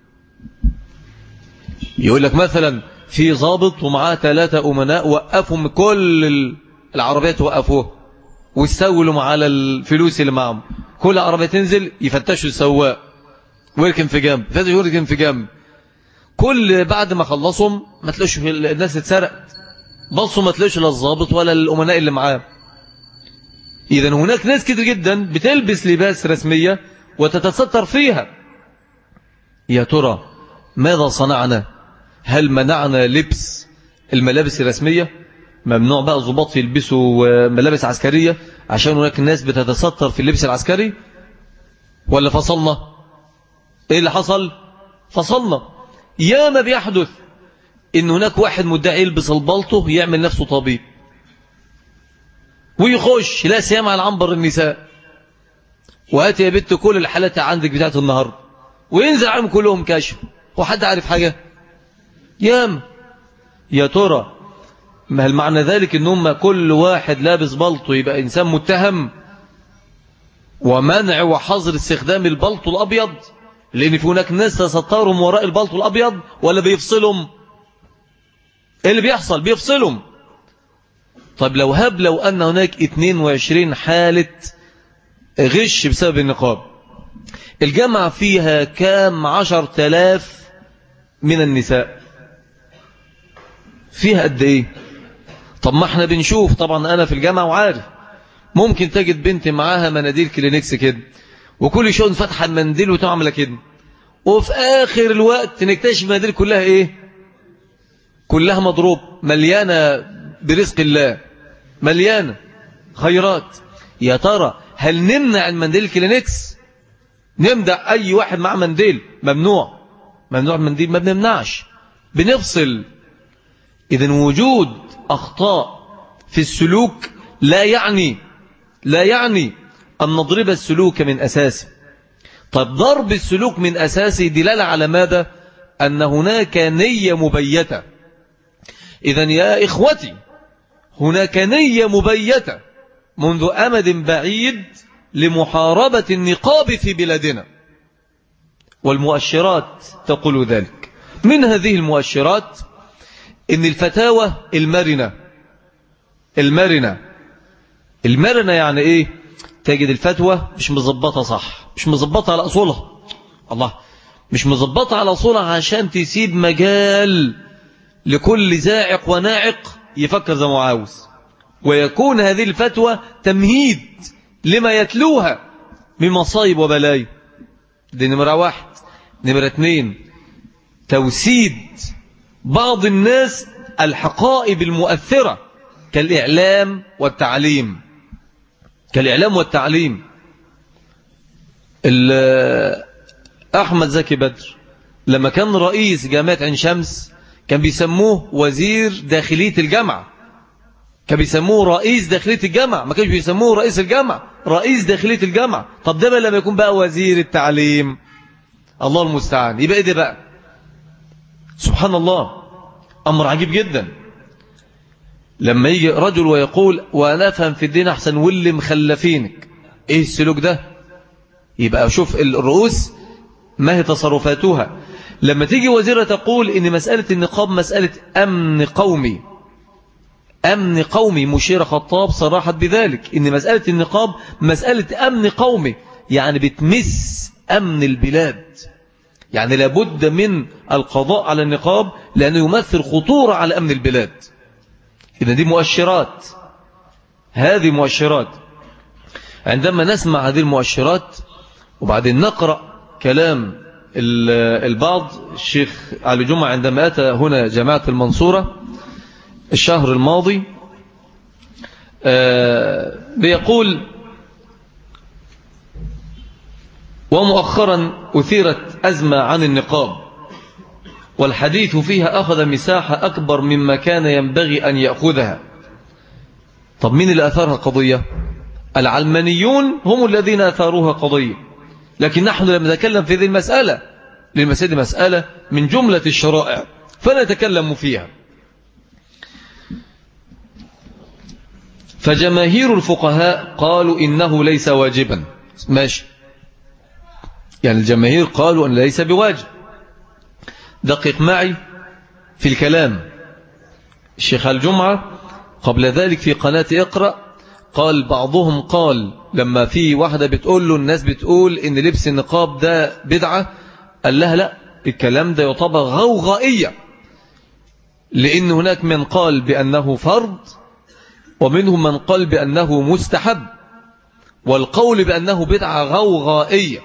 يقول لك مثلا في ضابط ومعاه ثلاثة أمناء وقفهم كل العربيات وقفوه واستولوا على الفلوس اللي معهم. كل عربية تنزل يفتشوا السواق ويركن في جنب، فتش ويركن في جنب. كل بعد ما خلصهم ما تلاقوش الناس اتسرقت، بصوا ما تلاقوش لا الضابط ولا الأمناء اللي معاه. إذن هناك ناس كتير جدا بتلبس لباس رسمية وتتستر فيها. يا ترى ماذا صنعنا؟ هل منعنا لبس الملابس الرسمية؟ ممنوع بقى ضباط يلبسوا ملابس عسكرية عشان هناك الناس بتتستر في اللبس العسكري؟ ولا فصلنا؟ ايه اللي حصل؟ فصلنا. يا ما بيحدث ان هناك واحد مدعي يلبس البلطو يعمل نفسه طبيب ويخش لا سيما على عنبر النساء وهاتي يا بنت كل الحالات عندك بتاعت النهارده وينزل عليهم كلهم كشف. وحد عارف حاجة؟ ياما. يا ترى ما هل معنى ذلك ان هم كل واحد لابس بلطو يبقى انسان متهم؟ ومنع وحظر استخدام البلطو الابيض لان في هناك ناس تسترهم وراء البلطو الابيض ولا بيفصلهم؟ ايه اللي بيحصل؟ بيفصلهم. طب لو هب لو ان هناك اثنين وعشرين حالة غش بسبب النقاب. الجامعة فيها كام عشر تلاف من النساء، فيها قد ايه؟ طب ما احنا بنشوف، طبعا انا في الجامعة وعارف، ممكن تجد بنت معاها مناديل كلينكس كده، وكل شوء فتح المنديل وتعمل كده، وفي آخر الوقت نكتشف المناديل كلها إيه؟ كلها مضروب، مليانة برزق الله، مليانة خيرات. يا ترى هل نمنع المنديل الكلينكس؟ نمنع أي واحد مع منديل؟ ممنوع، ممنوع المنديل، ما بنمنعش، بنفصل. إذن وجود أخطاء في السلوك لا يعني لا يعني أن نضرب السلوك من أساسه. طب ضرب السلوك من أساسه دلالة على ماذا؟ أن هناك نية مبيتة. إذن يا إخوتي، هناك نية مبيتة منذ أمد بعيد لمحاربة النقاب في بلادنا، والمؤشرات تقول ذلك. من هذه المؤشرات إن الفتاوى المرنة المرنة المرنة يعني إيه؟ تجد الفتوى مش مظبطة صح، مش مظبطة على أصولها، الله، مش مظبطة على أصولها عشان تسيب مجال لكل زاعق وناعق يفكر زي ما عاوز، ويكون هذه الفتوى تمهيد لما يتلوها من مصايب وبلاي. دي نمرة واحد. نمرة اثنين، توسيد بعض الناس الحقائب المؤثرة كالإعلام والتعليم كالإعلام والتعليم. أحمد زكي بدر لما كان رئيس جامعة عين شمس كان بيسموه وزير داخلية الجامعة، كان بيسموه رئيس داخلية الجامعة، ما كانش بيسموه رئيس الجامعة، رئيس داخلية الجامعة. طب ده بقى لما يكون بقى وزير التعليم، الله المستعان، يبقى ايه ده بقى؟ سبحان الله، أمر عجيب جدا. لما يجي رجل ويقول وأنا أفهم في الدين أحسن واللي مخلفينك، إيه السلوك ده؟ يبقى شوف الرؤوس ما هي تصرفاتها. لما تيجي وزيرة تقول إن مسألة النقاب مسألة أمن قومي، أمن قومي، مشيرة خطاب صراحت بذلك إن مسألة النقاب مسألة أمن قومي، يعني بتمس أمن البلاد، يعني لابد من القضاء على النقاب لأنه يمثل خطورة على أمن البلاد. إذا دي مؤشرات، هذه مؤشرات. عندما نسمع هذه المؤشرات وبعدين نقرأ كلام البعض، الشيخ علي جمعة عندما أتى هنا جماعة المنصورة الشهر الماضي بيقول ومؤخرا أثيرت أزمة عن النقاب والحديث فيها أخذ مساحة أكبر مما كان ينبغي أن يأخذها. طب مين اللي أثارها قضية؟ العلمانيون هم الذين أثاروها قضية، لكن نحن لما نتكلم في هذه المسألة، للمسألة مسألة من جملة الشرائع فنتكلم فيها. فجماهير الفقهاء قالوا إنه ليس واجبا، ماشي، يعني الجماهير قالوا أن ليس بواجب. دقق معي في الكلام. الشيخ الجمعة قبل ذلك في قناة اقرأ قال بعضهم قال لما في واحدة بتقول له الناس بتقول إن لبس النقاب ده بدعة، قال لها لا، الكلام ده يعتبر غوغائية، لأن هناك من قال بأنه فرض ومنهم من قال بأنه مستحب، والقول بأنه بدعة غوغائية.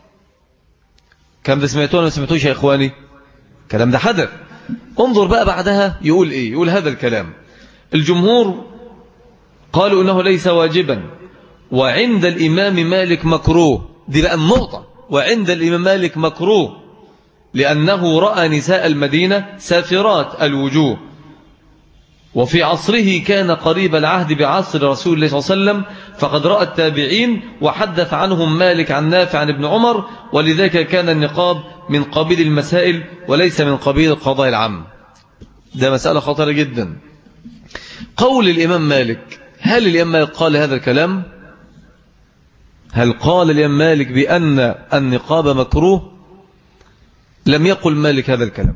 كم ده سمعتوه ولا سمعتوش يا إخواني؟ كلام ده حدث. انظر بقى بعدها يقول إيه، يقول هذا الكلام: الجمهور قالوا إنه ليس واجبا، وعند الإمام مالك مكروه. دي بقى النقطة، وعند الإمام مالك مكروه لأنه رأى نساء المدينة سافرات الوجوه، وفي عصره كان قريب العهد بعصر رسول الله صلى الله عليه وسلم، فقد رأى التابعين وحدث عنهم مالك عن نافع عن ابن عمر، ولذلك كان النقاب من قبيل المسائل وليس من قبيل القضاء العام. ده مسألة خطيرة جدا. قول الإمام مالك، هل الإمام مالك قال هذا الكلام؟ هل قال الإمام مالك بأن النقاب مكروه؟ لم يقل مالك هذا الكلام،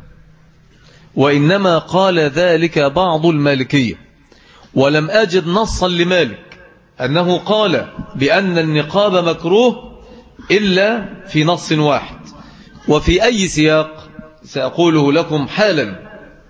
وإنما قال ذلك بعض المالكية، ولم أجد نصا لمالك أنه قال بأن النقاب مكروه إلا في نص واحد، وفي أي سياق سأقوله لكم حالا.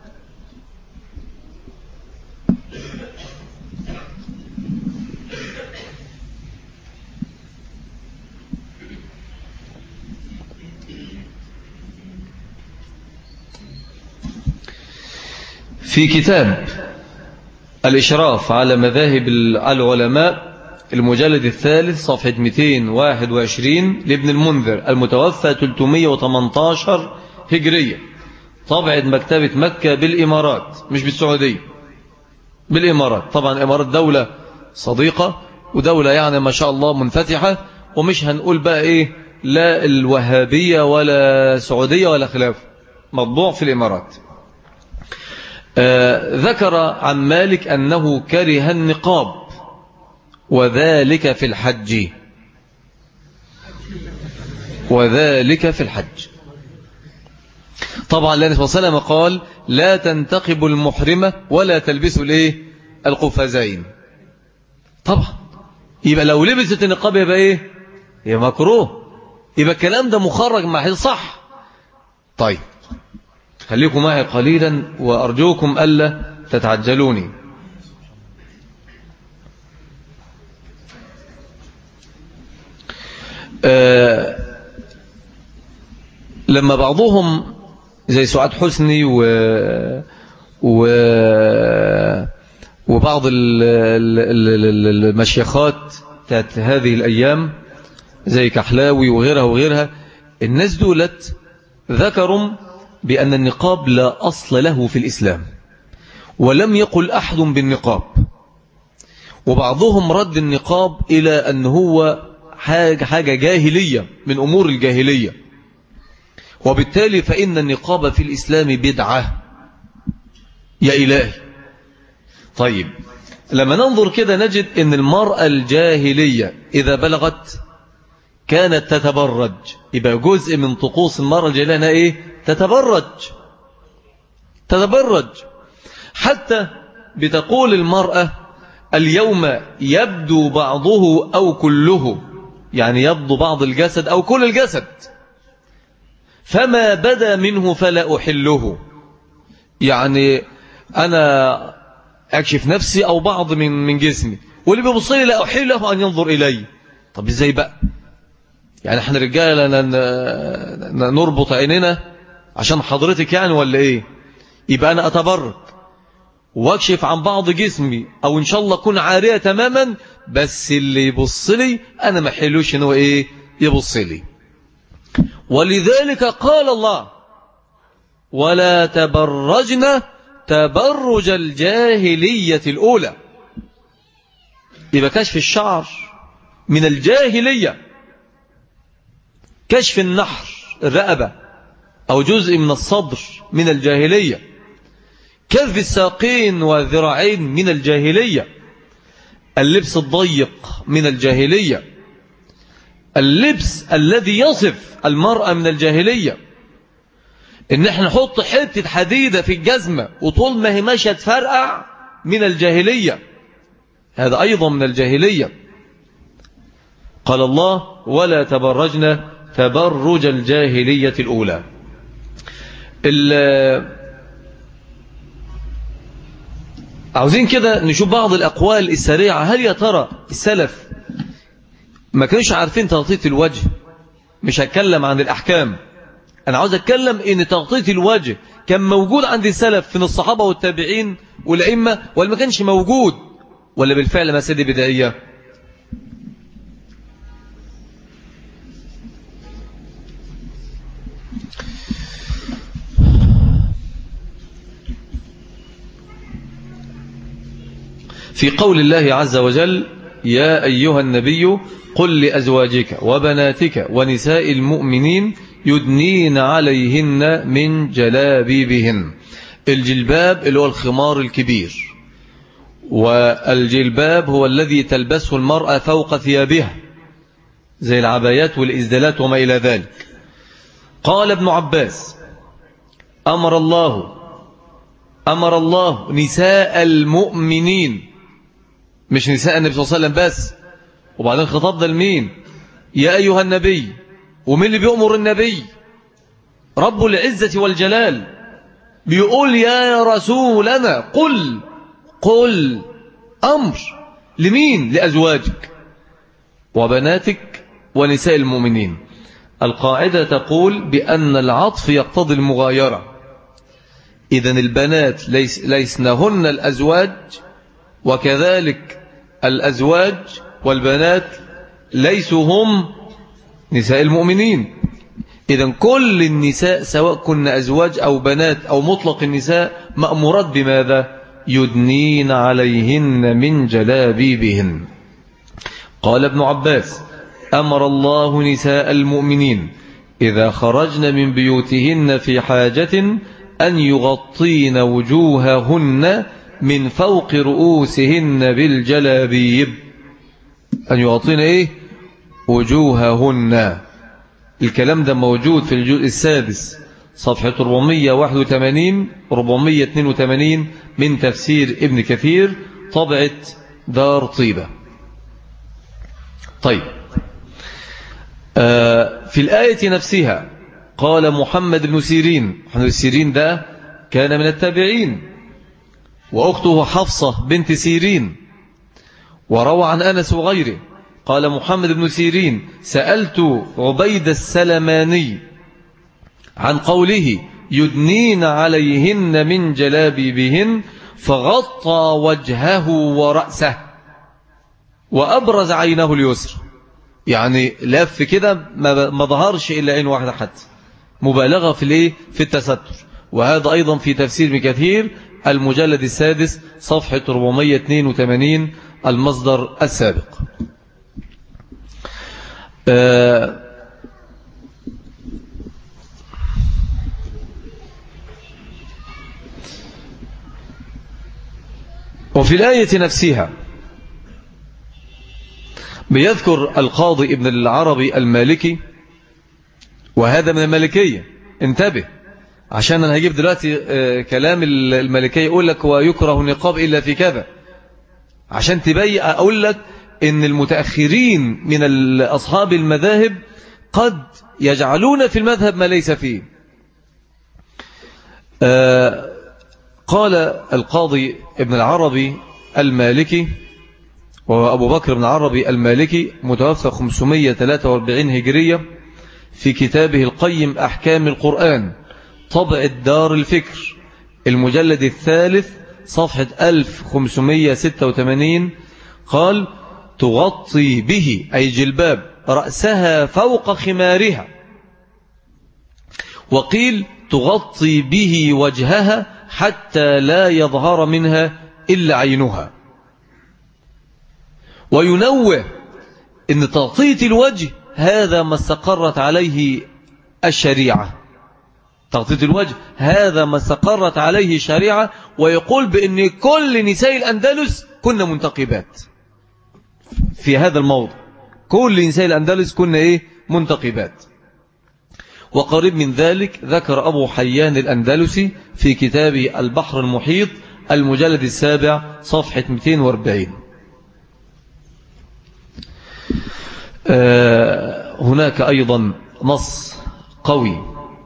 في كتاب الإشراف على مذاهب العلماء المجلد الثالث صفحة مئتين وواحد وعشرين لابن المنذر المتوفى ثلاثمئة وثمانية عشر هجرية، طبعة مكتبة مكة بالإمارات، مش بالسعودية، بالإمارات. طبعا الإمارات دولة صديقة ودولة يعني ما شاء الله منفتحة، ومش هنقول بقى إيه لا الوهابية ولا سعودية ولا خلاف، مطبوع في الإمارات. آه ذكر عن مالك أنه كره النقاب وذلك في الحج، وذلك في الحج. طبعا النبي صلى الله عليه وسلم قال لا تنتقب المحرمة ولا تلبسوا الايه القفازين. طبعا يبقى لو لبست النقاب يبقى ايه يبقى مكروه، يبقى الكلام ده مخرج مع حديث صح. طيب خليكم معي قليلا وأرجوكم ألا تتعجلوني. أه لما بعضهم زي سعاد حسني و و وبعض المشيخات بتاعت هذه الأيام زي كحلاوي وغيرها وغيرها، الناس دولت ذكروا بأن النقاب لا أصل له في الإسلام، ولم يقل أحد بالنقاب. وبعضهم رد النقاب إلى أن هو حاجة, حاجة جاهلية من أمور الجاهلية، وبالتالي فإن النقاب في الإسلام بدعة. يا إلهي. طيب لما ننظر كده نجد أن المرأة الجاهلية إذا بلغت كانت تتبرج، يبقى جزء من طقوس المرأة الجاهلية إيه؟ تتبرج تتبرج حتى بتقول المرأة اليوم يبدو بعضه أو كله، يعني يبدو بعض الجسد أو كل الجسد، فما بدا منه فلا أحله. يعني أنا أكشف نفسي أو بعض من من جسمي، واللي بيبصلي لا أحله أن ينظر إلي. طب إزاي بقى؟ يعني احنا رجالة نربط عيننا عشان حضرتك يعني ولا إيه؟ يبقى أنا أتبرك واكشف عن بعض جسمي أو إن شاء الله أكون عارية تماما، بس اللي يبصلي أنا ما حلوش إنه إيه يبصلي. ولذلك قال الله ولا تبرجن تبرج الجاهلية الأولى. يبقى كشف الشعر من الجاهلية، كشف النحر الرقبة أو جزء من الصدر من الجاهلية، كف الساقين والذراعين من الجاهلية، اللبس الضيق من الجاهلية، اللبس الذي يصف المرأة من الجاهلية، ان احنا نحط حتة حديدة في الجزمة وطول ما هي ماشية تفرقع من الجاهلية، هذا أيضا من الجاهلية. قال الله ولا تبرجنا تبرج الجاهلية الأولى. عاوزين كده نشوف بعض الأقوال السريعة. هل يا ترى السلف ما كانوش عارفين تغطية الوجه؟ مش هتكلم عن الأحكام، أنا عاوز أتكلم إن تغطية الوجه كان موجود عند السلف من الصحابة والتابعين والأئمة، ولا ما كانش موجود، ولا بالفعل مسادي بدائية؟ في قول الله عز وجل يا أيها النبي قل لأزواجك وبناتك ونساء المؤمنين يدنين عليهن من جلابيبهن. الجلباب اللي هو الخمار الكبير، والجلباب هو الذي تلبسه المرأة فوق ثيابها زي العبايات والإزدالات وما إلى ذلك. قال ابن عباس أمر الله أمر الله نساء المؤمنين مش نساء النبي صلى الله عليه وسلم بس. وبعدين خطبنا لمين؟ يا أيها النبي. ومين اللي بيؤمر النبي؟ رب العزة والجلال بيقول يا رسولنا قل قل. أمر لمين؟ لأزواجك وبناتك ونساء المؤمنين. القاعدة تقول بأن العطف يقتضي المغايرة. إذن البنات ليس ليسنهن الأزواج، وكذلك الأزواج والبنات ليسوا هم نساء المؤمنين. إذن كل النساء سواء كن أزواج أو بنات أو مطلق النساء مأمورات بماذا؟ يدنين عليهن من جلابيبهن. قال ابن عباس أمر الله نساء المؤمنين إذا خرجن من بيوتهن في حاجة أن يغطين وجوههن من فوق رؤوسهن بالجلابيب. أن يغطين إيه؟ وجوههن. الكلام ده موجود في الجزء السادس صفحة أربعمائة وواحد وثمانين أربعمائة واثنين وثمانين من تفسير ابن كثير طبعة دار طيبة. طيب، آه في الآية نفسها قال محمد بن سيرين. محمد بن سيرين ده كان من التابعين، وأخته حفصة بنت سيرين، وروى عن أنس وغيره. قال محمد بن سيرين سألت عبيد السلماني عن قوله يدنين عليهن من جلابيبهن فغطى وجهه ورأسه وأبرز عينه اليسرى. يعني لف كده ما ظهرش إلا عين واحدة حتى، مبالغة في الايه في التستر. وهذا أيضا في تفسير ابن كثير المجلد السادس صفحة أربعمائة واثنين وثمانين المصدر السابق. آه وفي الآية نفسها بيذكر القاضي ابن العربي المالكي، وهذا من المالكية. انتبه، عشان أنا هجيب دلوقتي كلام المالكية يقول لك ويكره النقاب إلا في كذا، عشان تبين أقول لك إن المتأخرين من أصحاب المذاهب قد يجعلون في المذهب ما ليس فيه. قال القاضي ابن العربي المالكي، وهو أبو بكر بن العربي المالكي متوفى خمسمائة وثلاثة وأربعين هجرية، في كتابه القيم أحكام القرآن طبع دار الفكر المجلد الثالث صفحة ألف وخمسمائة وستة وثمانين، قال تغطي به أي جلباب رأسها فوق خمارها، وقيل تغطي به وجهها حتى لا يظهر منها إلا عينها. وينوه إن تغطية الوجه هذا ما استقرت عليه الشريعة. تغطية الوجه هذا ما استقرت عليه الشريعة. ويقول بأن كل نساء الأندلس كنا منتقبات في هذا الموضع. كل نساء الأندلس كنا إيه؟ منتقبات. وقريب من ذلك ذكر أبو حيان الأندلسي في كتابه البحر المحيط المجلد السابع صفحة مئتين وأربعين. آه هناك أيضا نص قوي،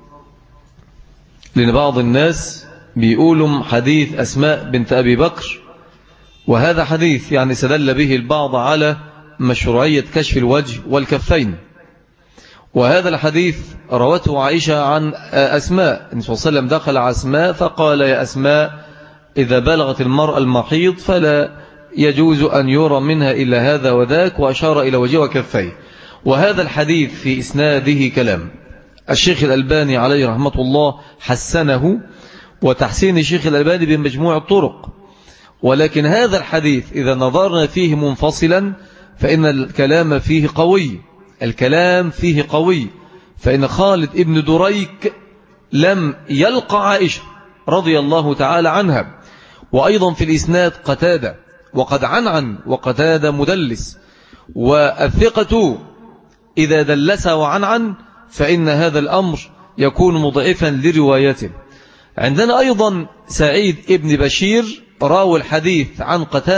لأن بعض الناس بيقولوا حديث أسماء بنت أبي بكر، وهذا حديث يعني استدل به البعض على مشروعية كشف الوجه والكفين. وهذا الحديث روته عائشة عن أسماء. النبي صلى الله عليه وسلم دخل على أسماء فقال يا أسماء إذا بلغت المرأة المحيض فلا يجوز أن يرى منها إلا هذا وذاك، وأشار إلى وجهه وكفيه. وهذا الحديث في إسناده كلام. الشيخ الألباني عليه رحمة الله حسنه، وتحسين الشيخ الألباني بمجموع الطرق. ولكن هذا الحديث إذا نظرنا فيه منفصلا فإن الكلام فيه قوي. الكلام فيه قوي، فإن خالد ابن دريك لم يلقى عائشة رضي الله تعالى عنها. وأيضا في الإسناد قتادة، وقد عنعن، وقتادة مدلس، والثقة إذا دلس وعنعن فإن هذا الأمر يكون مضعفا لروايته. عندنا أيضا سعيد ابن بشير راوي الحديث عن قتادة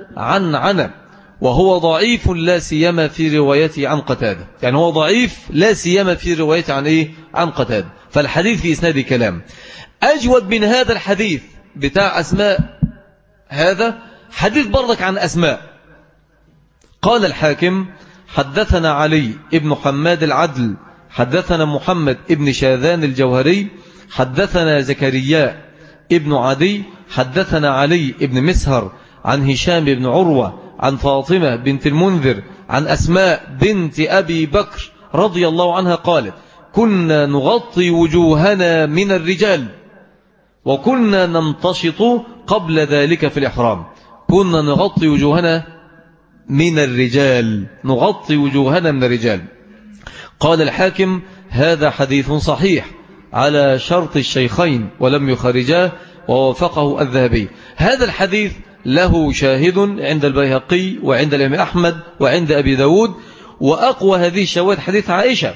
عنعنة، وهو ضعيف لا سيما في روايته عن قتادة. يعني هو ضعيف لا سيما في روايته عن إيه؟ عن قتادة. فالحديث في إسناد كلام. أجود من هذا الحديث بتاع أسماء، هذا حديث برضك عن أسماء. قال الحاكم: حدثنا علي ابن حماد العدل، حدثنا محمد ابن شاذان الجوهري، حدثنا زكريا ابن عدي، حدثنا علي ابن مسهر عن هشام بن عروة عن فاطمة بنت المنذر عن أسماء بنت أبي بكر رضي الله عنها قالت: كنا نغطي وجوهنا من الرجال وكنا نمتشط قبل ذلك في الإحرام. كنا نغطي وجوهنا من الرجال، نغطي وجوهنا من الرجال. قال الحاكم: هذا حديث صحيح على شرط الشيخين ولم يخرجاه، ووافقه الذهبي. هذا الحديث له شاهد عند البيهقي وعند الإمام أحمد وعند أبي داود، وأقوى هذه الشواهد حديث عائشة: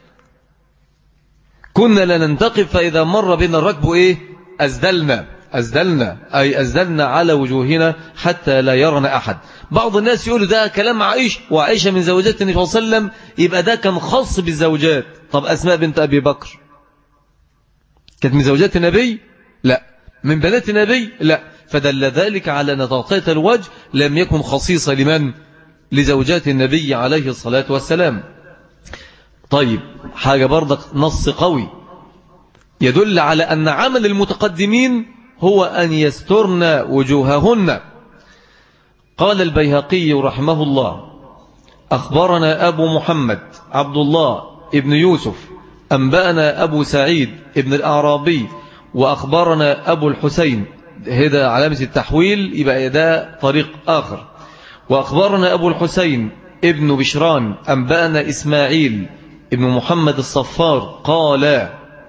كنا لا ننتقب فإذا مر بنا الركب إيه؟ أزدلنا أزدلنا أي أزدلنا على وجوهنا حتى لا يرنا أحد. بعض الناس يقولوا ده كلام عائشة، وعائشة من زوجات النبي صلى الله عليه وسلم، يبقى ده كان خاص بالزوجات. طب أسماء بنت أبي بكر كانت من زوجات النبي؟ لا. من بنات النبي؟ لا. فدل ذلك على أن تغطية الوجه لم يكن خصيصة لمن؟ لزوجات النبي عليه الصلاة والسلام. طيب، حاجة برضك نص قوي يدل على أن عمل المتقدمين هو أن يسترن وجوههن. قال البيهقي رحمه الله: أخبرنا أبو محمد عبد الله ابن يوسف، أنبأنا أبو سعيد ابن الأعرابي، وأخبرنا أبو الحسين، هذا علامة التحويل يبقى ده طريق آخر، وأخبرنا أبو الحسين ابن بشران، أنبأنا إسماعيل ابن محمد الصفار قال،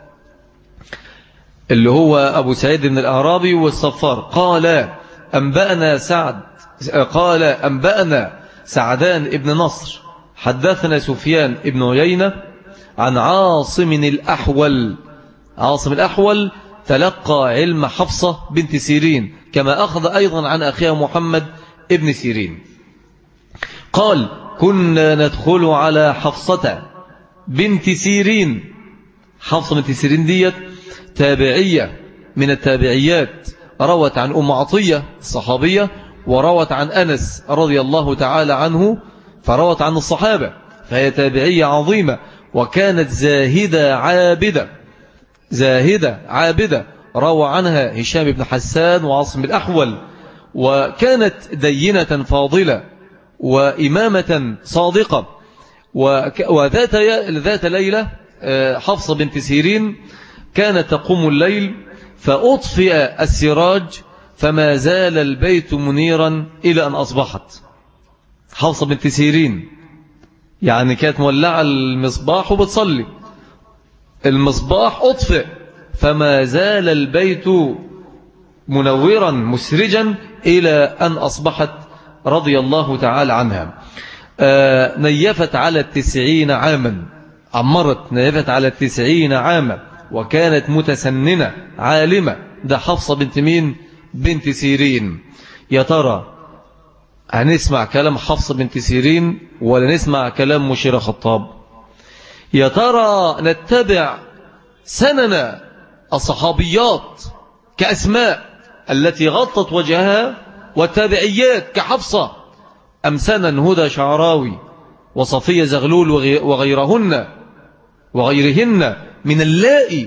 اللي هو أبو سعيد بن الأعرابي والصفار، قال أنبأنا سعد قال أنبأنا سعدان ابن نصر، حدثنا سفيان ابن عيينة عن عاصم الأحول. عاصم الأحول تلقى علم حفصة بنت سيرين، كما أخذ أيضا عن أخيها محمد ابن سيرين. قال: كنا ندخل على حفصة بنت سيرين. حفصة بنت سيرين ديت تابعية من التابعيات، روت عن أم عطية الصحابية، وروت عن أنس رضي الله تعالى عنه، فروت عن الصحابة، فهي تابعية عظيمة، وكانت زاهدة عابدة زاهدة عابدة روى عنها هشام بن حسان وعاصم الأحول، وكانت دينة فاضلة وإمامة صادقة. وذات ذات ليلة حفصة بنت سيرين كانت تقوم الليل فأطفئ السراج فما زال البيت منيرا إلى أن أصبحت. حفصة بنت سيرين يعني كانت مولعة المصباح وبتصلي، المصباح أطفئ فما زال البيت منورا مسرجا إلى أن أصبحت رضي الله تعالى عنها. آه نيفت على التسعين عاما، عمرت نيفت على التسعين عاما، وكانت متسننة عالمة. ده حفصة بنت مين؟ بنت سيرين. يا ترى هنسمع كلام حفصة بنت سيرين ولا نسمع كلام مشير خطاب؟ يا ترى نتبع سنن الصحابيات كأسماء التي غطت وجهها والتابعيات كحفصة، أم سنن هدى شعراوي وصفية زغلول وغيرهن وغيرهن من اللائي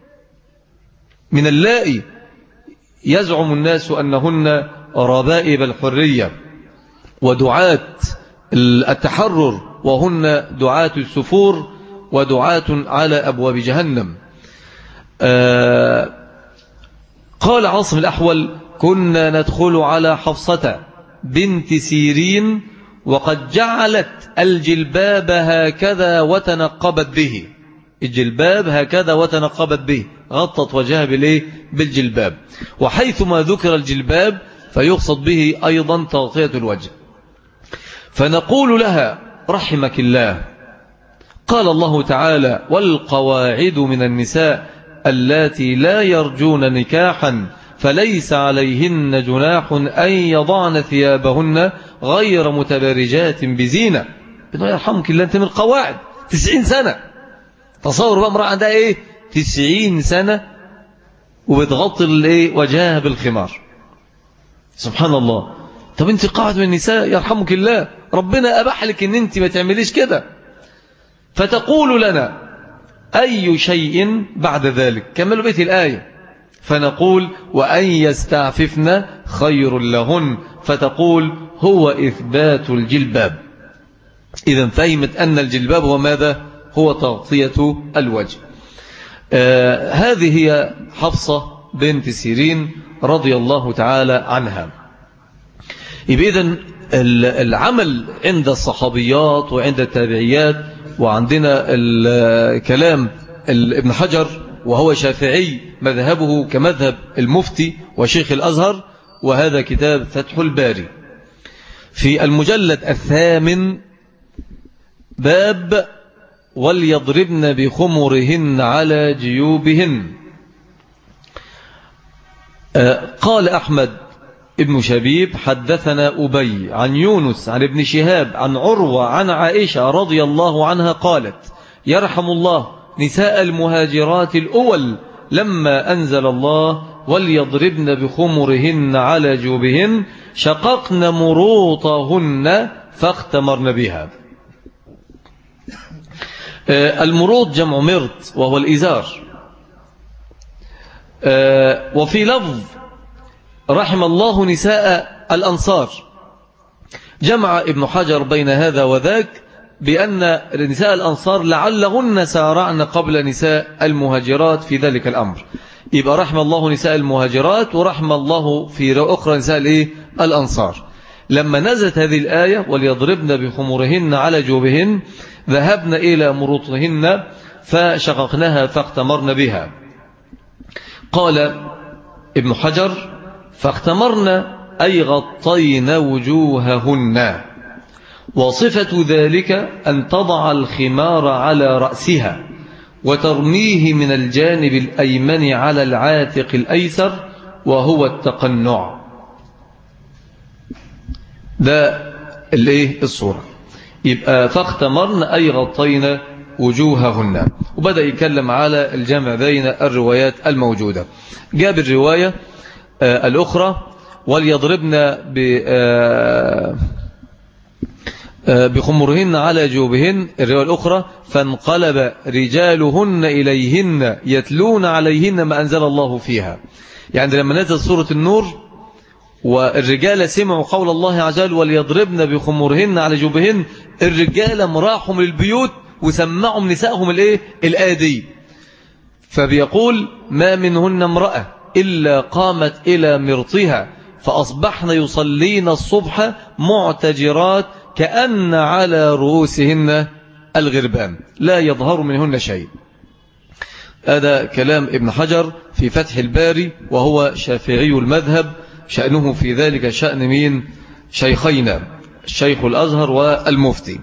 من اللائي يزعم الناس أنهن ربائب الحرية ودعاة التحرر، وهن دعاة السفور ودعاة على أبواب جهنم. آه قال عاصم الأحول: كنا ندخل على حفصة بنت سيرين وقد جعلت الجلباب هكذا وتنقبت به. الجلباب هكذا وتنقبت به، غطت وجهها بالإيه؟ بالجلباب. وحيثما ذكر الجلباب فيقصد به أيضا تغطية الوجه. فنقول لها: رحمك الله، قال الله تعالى: والقواعد من النساء اللاتي لا يرجون نكاحا فليس عليهن جناح أن يضعن ثيابهن غير متبرجات بزينة. يرحمك الله، أنت من القواعد تسعين سنة. تصور بقى امرأة عندها إيه تسعين سنة وبتغطي الايه وجهها بالخمار. سبحان الله. طب انت قاعد من النساء يرحمك الله، ربنا أباح لك ان انت ما تعمليش كده. فتقول لنا أي شيء بعد ذلك؟ كملوا بيت الآية. فنقول وأن يستعففن خير لهن، فتقول هو إثبات الجلباب. إذن فهمت أن الجلباب هو ماذا؟ هو تغطية الوجه. آه هذه هي حفصة بنت سيرين رضي الله تعالى عنها. إذن العمل عند الصحابيات وعند التابعيات، وعندنا الكلام ابن حجر وهو شافعي مذهبه كمذهب المفتي وشيخ الأزهر، وهذا كتاب فتح الباري في المجلد الثامن باب وليضربن بخمرهن على جيوبهن. قال أحمد ابن شبيب حدثنا أبي عن يونس عن ابن شهاب عن عروة عن عائشة رضي الله عنها قالت يرحم الله نساء المهاجرات الأول لما أنزل الله وليضربن بخمرهن على جيوبهن شققن مروطهن فاختمرن بها. المروط جمع مرط وهو الإزار. وفي لفظ رحم الله نساء الأنصار، جمع ابن حجر بين هذا وذاك بأن نساء الأنصار لعلهن سارعن قبل نساء المهاجرات في ذلك الأمر. يبقى رحم الله نساء المهاجرات ورحم الله في أخرى نساء الإيه؟ الأنصار. لما نزلت هذه الآية وليضربن بخمرهن على جوبهن ذهبن إلى مروطهن فشققناها فاختمرن بها. قال ابن حجر فاختمرن أي غطين وجوههن، وصفة ذلك أن تضع الخمار على رأسها وترميه من الجانب الأيمن على العاتق الأيسر وهو التقنع. ده الايه الصورة. يبقى فاختمرن أي غطين وجوههن. وبدأ يتكلم على الجمع بين الروايات الموجودة. جاب الرواية آه الأخرى وليضربن ب آه بخمرهن على جوبهن. الرواية الأخرى فانقلب رجالهن إليهن يتلون عليهن ما أنزل الله فيها. يعني لما نزل سورة النور والرجال سمعوا قول الله عز وجل وليضربن بخمرهن على جوبهن، الرجال مراحهم للبيوت وسمعوا نسائهم الايه الآية دي. فبيقول ما منهن امرأة إلا قامت إلى مرطها فأصبحن يصلين الصبح معتجرات كأن على رؤوسهن الغربان لا يظهر منهن شيء. هذا كلام ابن حجر في فتح الباري وهو شافعي المذهب، شأنه في ذلك شأن مين؟ شيخينا الشيخ الأزهر والمفتي.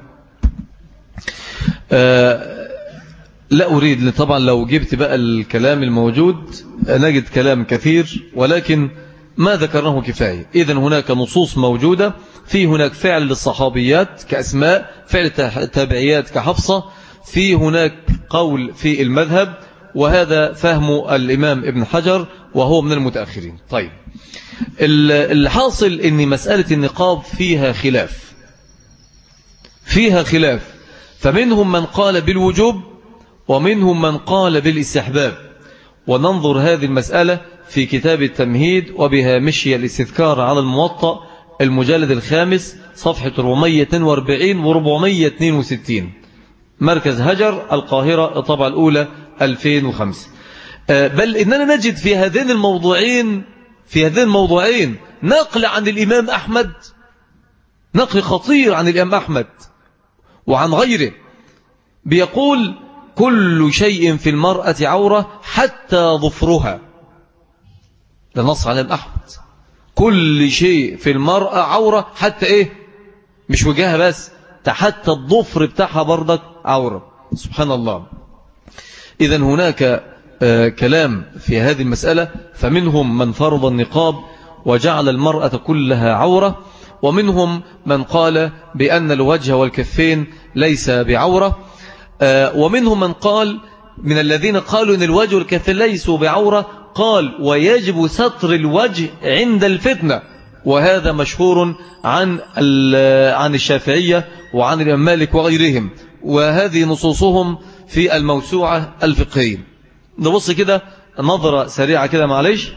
آه لا أريد طبعا لو جبت بقى الكلام الموجود نجد كلام كثير، ولكن ما ذكرناه كفاية. إذن هناك نصوص موجودة، في هناك فعل للصحابيات كأسماء، فعل التابعيات كحفصة، في هناك قول في المذهب، وهذا فهم الإمام ابن حجر وهو من المتأخرين. طيب الحاصل ان مسألة النقاب فيها خلاف فيها خلاف فمنهم من قال بالوجوب ومنهم من قال بالاستحباب. وننظر هذه المسألة في كتاب التمهيد وبهامشي الاستذكار على الموطأ المجلد الخامس صفحة أربعمائة وأربعين وأربعمائة واثنين وستين، مركز هجر القاهرة الطبعة الأولى ألفين وخمسة. بل إننا نجد في هذين الموضوعين في هذين الموضوعين نقل عن الإمام أحمد، نقل خطير عن الإمام أحمد وعن غيره، بيقول كل شيء في المرأة عورة حتى ظفرها. ده نص على الإمام أحمد، كل شيء في المرأة عورة حتى إيه، مش وجهها بس، حتى الظفر بتاعها برضك عورة. سبحان الله. إذن هناك كلام في هذه المسألة، فمنهم من فرض النقاب وجعل المرأة كلها عورة، ومنهم من قال بأن الوجه والكفين ليس بعورة، ومنهم من قال من الذين قالوا أن الوجه والكفين ليسوا بعورة قال ويجب ستر الوجه عند الفتنة، وهذا مشهور عن عن الشافعية وعن الإمام مالك وغيرهم، وهذه نصوصهم في الموسوعة الفقهية. نبص كده نظرة سريعة كده معلش.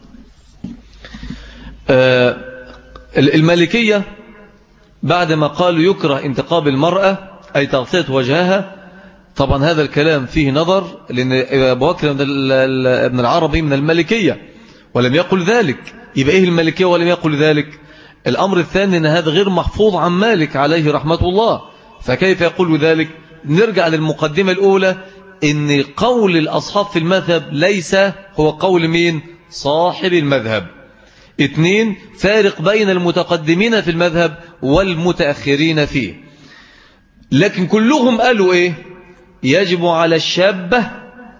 آه المالكية بعدما قالوا يكره انتقاب المرأة أي تغطية وجهها، طبعا هذا الكلام فيه نظر، لأن أبو بكر ابن العربي من المالكية ولم يقل ذلك، يبقى إيه المالكية ولم يقل ذلك؟ الأمر الثاني أن هذا غير محفوظ عن مالك عليه رحمة الله، فكيف يقول ذلك؟ نرجع للمقدمة الأولى، إن قول الأصحاب في المذهب ليس هو قول مين؟ صاحب المذهب. اثنين، فارق بين المتقدمين في المذهب والمتأخرين فيه، لكن كلهم قالوا إيه؟ يجب على الشابة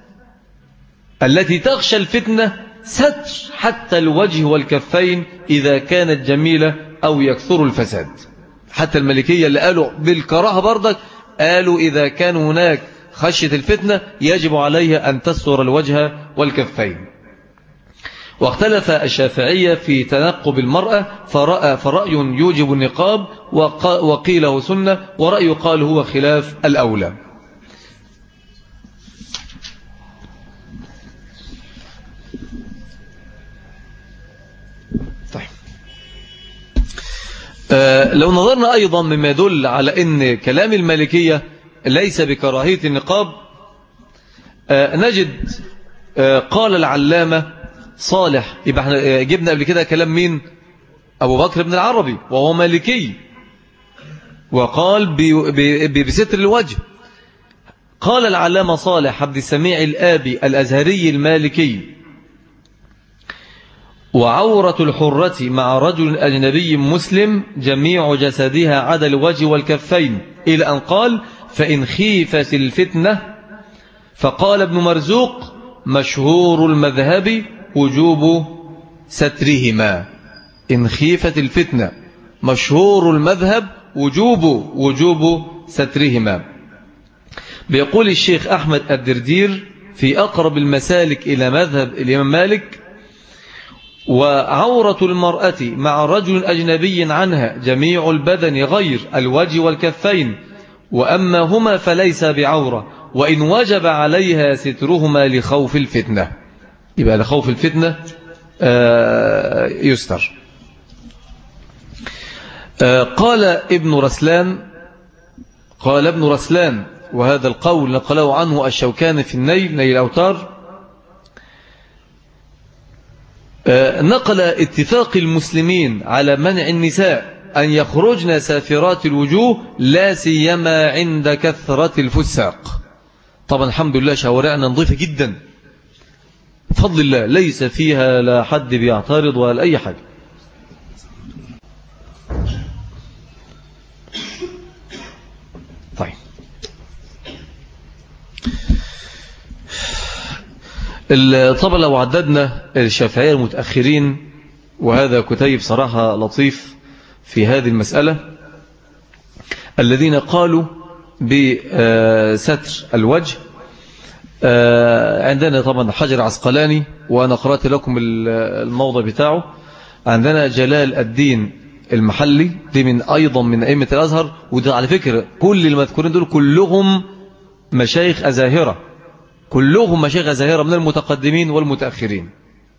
التي تخشى الفتنة ستر حتى الوجه والكفين إذا كانت جميلة أو يكثر الفساد. حتى المالكية اللي قالوا بالكراهة برضك قالوا إذا كان هناك خشية الفتنة يجب عليها أن تستر الوجه والكفين. واختلف الشافعية في تنقب المرأة، فرأى فرأي يوجب النقاب وقيله سنة، ورأي قال هو خلاف الأولى. طيب. آه لو نظرنا أيضا مما يدل على أن كلام المالكية ليس بكراهية النقاب، آه نجد آه قال العلامة صالح، يبقى احنا جبنا قبل كده كلام مين؟ أبو بكر بن العربي وهو مالكي، وقال بستر الوجه. قال العلامة صالح عبد السميع الآبي الأزهري المالكي: وعورة الحرة مع رجل أجنبي مسلم جميع جسدها عدا الوجه والكفين، إلى أن قال: فإن خيفت الفتنة. فقال ابن مرزوق: مشهور المذهب وجوب سترهما. إن خيفت الفتنة مشهور المذهب وجوب وجوب سترهما. بيقول الشيخ أحمد الدردير في أقرب المسالك إلى مذهب الإمام مالك: وعورة المرأة مع رجل أجنبي عنها جميع البدن غير الوجه والكفين، وأما هما فليس بعورة، وإن وجب عليها سترهما لخوف الفتنة. يبقى لخوف الفتنة يستر. قال ابن رسلان قال ابن رسلان وهذا القول نقله عنه الشوكاني في النيل نيل الأوتار، نقل اتفاق المسلمين على منع النساء أن يخرجن سافرات الوجوه لا سيما عند كثرة الفساق. طبعا الحمد لله شوارعنا نظيفة جدا بفضل الله، ليس فيها لا حد بيعترض ولا أي حاجة. طيب، طبعا لو عددنا الشافعية المتأخرين، وهذا كتيب صراحة لطيف في هذه المسألة، الذين قالوا بستر الوجه، عندنا طبعا حجر عسقلاني، وأنا قرأت لكم الموضع بتاعه. عندنا جلال الدين المحلي، دي من أيضا من أئمة الأزهر، وده على فكرة كل المذكورين دول كلهم مشايخ أزاهرة، كلهم مشايخ أزاهرة من المتقدمين والمتأخرين.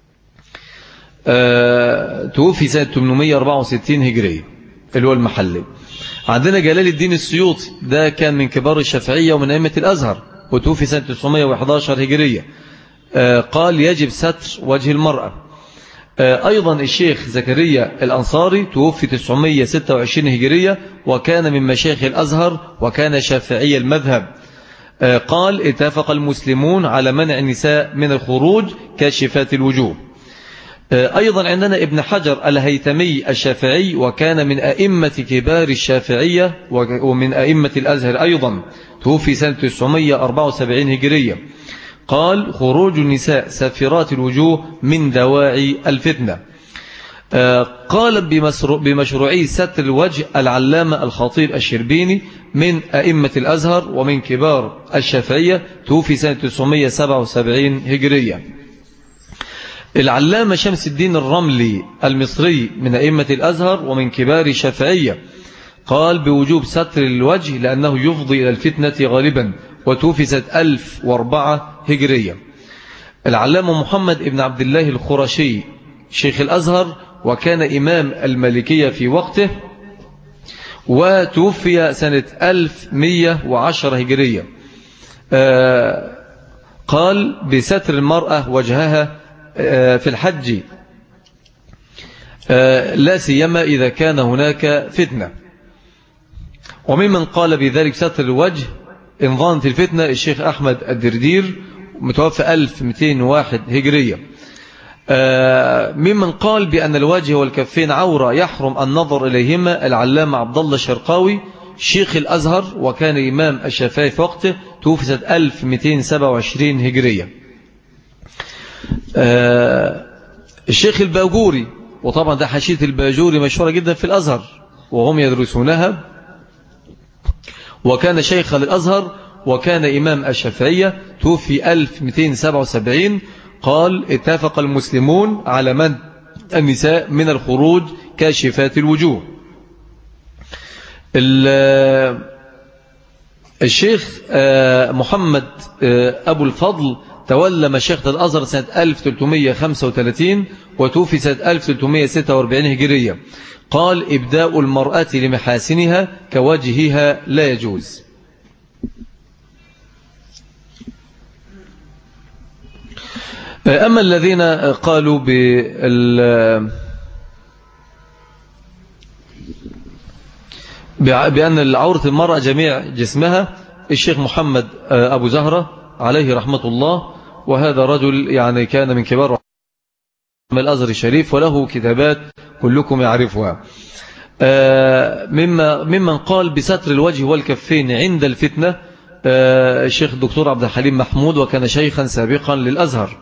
أه توفي سنة ثمانمائة وأربعة وستين هجرية اللي هو المحلي. عندنا جلال الدين السيوطي، ده كان من كبار الشافعية ومن أئمة الأزهر، وتوفي سنة تسعمائة وأحد عشر هجرية. أه قال يجب ستر وجه المرأة. أه أيضا الشيخ زكريا الأنصاري توفي تسعمائة وستة وعشرين هجرية، وكان من مشايخ الأزهر وكان شافعي المذهب. أه قال اتفق المسلمون على منع النساء من الخروج كاشفات الوجوه. أيضا عندنا ابن حجر الهيثمي الشافعي، وكان من أئمة كبار الشافعية ومن أئمة الأزهر أيضا، توفي سنة تسعمائة وأربعة وسبعين هجرية. قال خروج النساء سافرات الوجوه من دواعي الفتنة. قال بمشروعي ستر الوجه العلامة الخطيب الشربيني من أئمة الأزهر ومن كبار الشافعية، توفي سنة تسعمائة وسبعة وسبعين هجرية. العلامة شمس الدين الرملي المصري من أئمة الأزهر ومن كبار الشافعية، قال بوجوب ستر الوجه لأنه يفضي إلى الفتنة غالبا، وتوفي سنة ألف وأربعة هجرية. العلامة محمد بن عبد الله الخرشي شيخ الأزهر وكان إمام المالكية في وقته، وتوفي سنة ألف ومئة وعشرة هجرية. آه قال بستر المرأة وجهها آه في الحج آه لا سيما إذا كان هناك فتنة. وممن قال بذلك ستر الوجه إن ظنت الفتنة الشيخ أحمد الدردير متوفى ألف ومئتين وواحد هجرية. ممن قال بأن الوجه والكفين عورة يحرم النظر إليهما العلامة عبد الله الشرقاوي شيخ الأزهر وكان إمام الشافعي في وقته، توفي سنة ألف ومئتين وسبعة وعشرين هجرية. الشيخ الباجوري، وطبعا ده حاشية الباجوري مشهورة جدا في الأزهر وهم يدرسونها، وكان شيخ للأزهر وكان إمام الشافعية، توفي ألف ومئتين وسبعة وسبعين. قال اتفق المسلمون على منع النساء من الخروج كاشفات الوجوه. الشيخ محمد أبو الفضل تولى مشيخة الأزهر سنة ألف وثلاثمائة وخمسة وثلاثين وتوفي سنة ألف وثلاثمائة وستة وأربعين هجرية. قال إبداء المرأة لمحاسنها كوجهها لا يجوز. أما الذين قالوا بأن العورة المرأة جميع جسمها الشيخ محمد أبو زهرة عليه رحمة الله، وهذا رجل يعني كان من كبار الأزهر الشريف وله كتابات كلكم يعرفها. مما ممن قال بستر الوجه والكفين عند الفتنة الشيخ الدكتور عبد الحليم محمود، وكان شيخا سابقا للأزهر.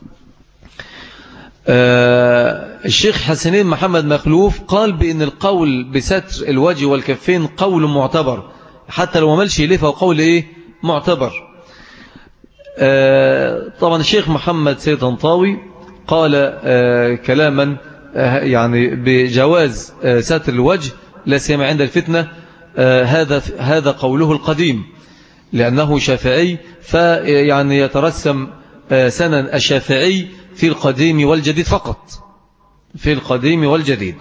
الشيخ حسنين محمد مخلوف قال بأن القول بستر الوجه والكفين قول معتبر، حتى لو ملش إليه فهو قول إيه معتبر. طبعا الشيخ محمد سيد طنطاوي قال كلاما يعني بجواز ستر الوجه لا سيما عند الفتنة، هذا هذا قوله القديم لأنه شافعي، فيعني يترسم سنن الشافعي في القديم والجديد فقط، في القديم والجديد.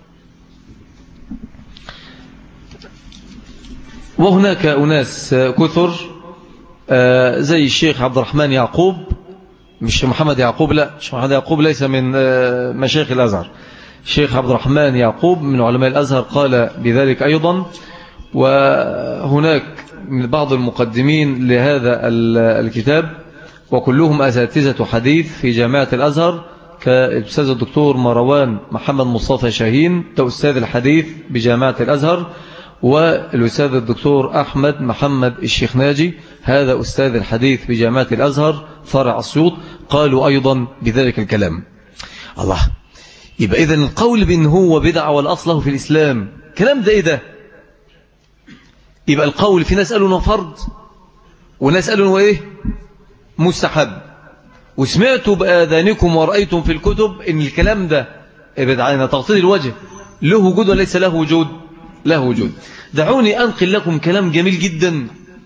وهناك أناس كثر زي الشيخ عبد الرحمن يعقوب، مش محمد يعقوب، لا مش محمد يعقوب ليس من مشايخ الأزهر، الشيخ عبد الرحمن يعقوب من علماء الأزهر قال بذلك أيضا. وهناك من بعض المقدمين لهذا الكتاب وكلهم أساتذة حديث في جامعة الأزهر كالأستاذ الدكتور مروان محمد مصطفى شاهين، ده أستاذ الحديث بجامعة الأزهر، والأستاذ الدكتور أحمد محمد الشيخ ناجي، هذا أستاذ الحديث بجامعة الأزهر فرع أسيوط، قالوا أيضا بذلك الكلام. الله، يبقى إذن القول بأن هو بدعة والأصله في الإسلام كلام ده إيه ده؟ يبقى القول في ناس قالوا أنه فرض وناس قالوا أنه إيه مستحب، وسمعتوا بآذانكم ورأيتم في الكتب أن الكلام ده بدعة تغطية الوجه له وجود وليس له وجود؟ له وجود. دعوني أنقل لكم كلام جميل جدا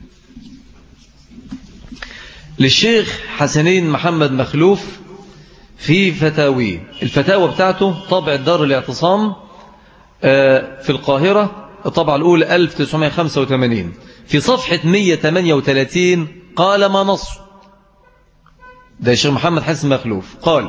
للشيخ حسنين محمد مخلوف في فتاوي، الفتاوى بتاعته طبع دار الاعتصام في القاهرة الطبعة الأولى ألف وتسعمائة وخمسة وثمانين، في صفحة مئة وثمانية وثلاثين قال ما نص ده الشيخ محمد حسن مخلوف قال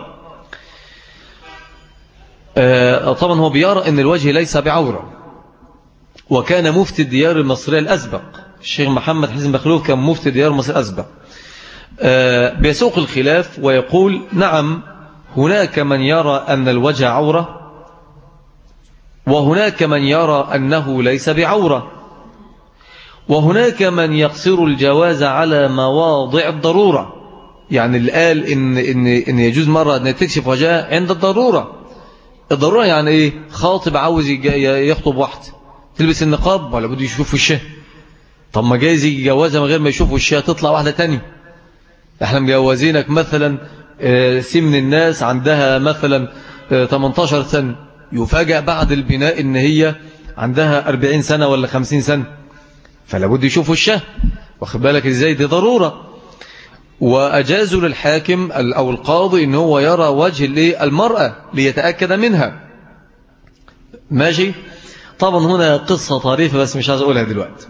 طبعا هو بيرى أن الوجه ليس بعورة، وكان مفتي الديار المصرية الأسبق، الشيخ محمد حسن مخلوف كان مفتي الديار المصرية الأسبق، بيسوق الخلاف ويقول نعم هناك من يرى أن الوجه عورة وهناك من يرى أنه ليس بعورة، وهناك من يقصر الجواز على مواضع الضرورة، يعني اللي قال إن, إن, إن يجوز مرة أن تكشف وجهها عند الضرورة. الضرورة يعني إيه؟ خاطب عاوز يخطب واحدة تلبس النقاب ولا بده يشوف وشها؟ طب ما جايز يجوزها من غير ما يشوف وشها تطلع واحدة تانية. احنا مجوزينك مثلا سي من الناس عندها مثلا ثمانية عشر سنة، يفاجأ بعد البناء ان هي عندها أربعين سنة ولا خمسين سنة، فلا بد يشوف وشها. واخد بالك ازاي؟ دي ضرورة. وأجازوا للحاكم أو القاضي إن هو يرى وجه المرأة ليتأكد منها. ماشي. طبعا هنا قصة طريفة بس مش عايز أقولها دلوقتي.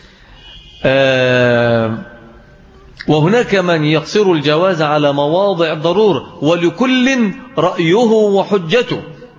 آه وهناك من يقصر الجواز على مواضع الضرورة، ولكل رأيه وحجته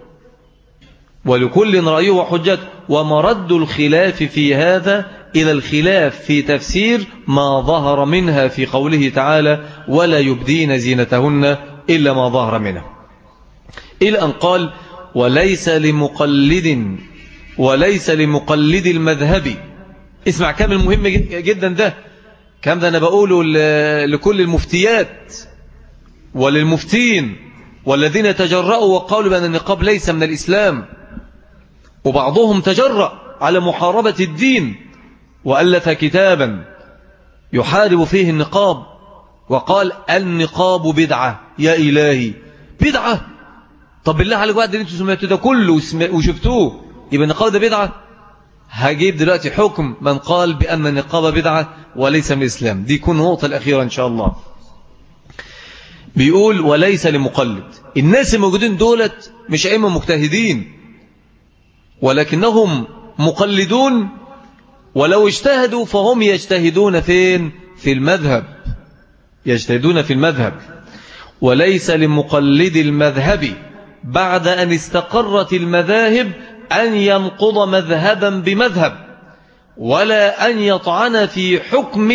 ولكل رأيه وحجته ومرد الخلاف في هذا إلى الخلاف في تفسير ما ظهر منها في قوله تعالى ولا يبدين زينتهن إلا ما ظهر منها، إلى أن قال وليس لمقلد وليس لمقلد المذهب. اسمع كامل مهم جدا ده، كام ده أنا بقوله لكل المفتيات وللمفتين والذين تجرؤوا وقالوا بأن النقاب ليس من الإسلام، وبعضهم تجرأ على محاربة الدين وألف كتابا يحارب فيه النقاب وقال النقاب بدعة. يا إلهي، بدعة؟ طب بالله عليك بعد اللي انتوا سمعتوا ده كله وشفتوه يبقى النقاب ده بدعة؟ هجيب دلوقتي حكم من قال بأن النقاب بدعة وليس من الإسلام. دي يكون النقطة الأخيرة إن شاء الله. بيقول وليس لمقلد. الناس الموجودين دولت مش أئمة مجتهدين ولكنهم مقلدون، ولو اجتهدوا فهم يجتهدون فين؟ في المذهب، يجتهدون في المذهب. وليس لمقلد المذهب بعد أن استقرت المذاهب أن ينقض مذهبا بمذهب، ولا أن يطعن في حكم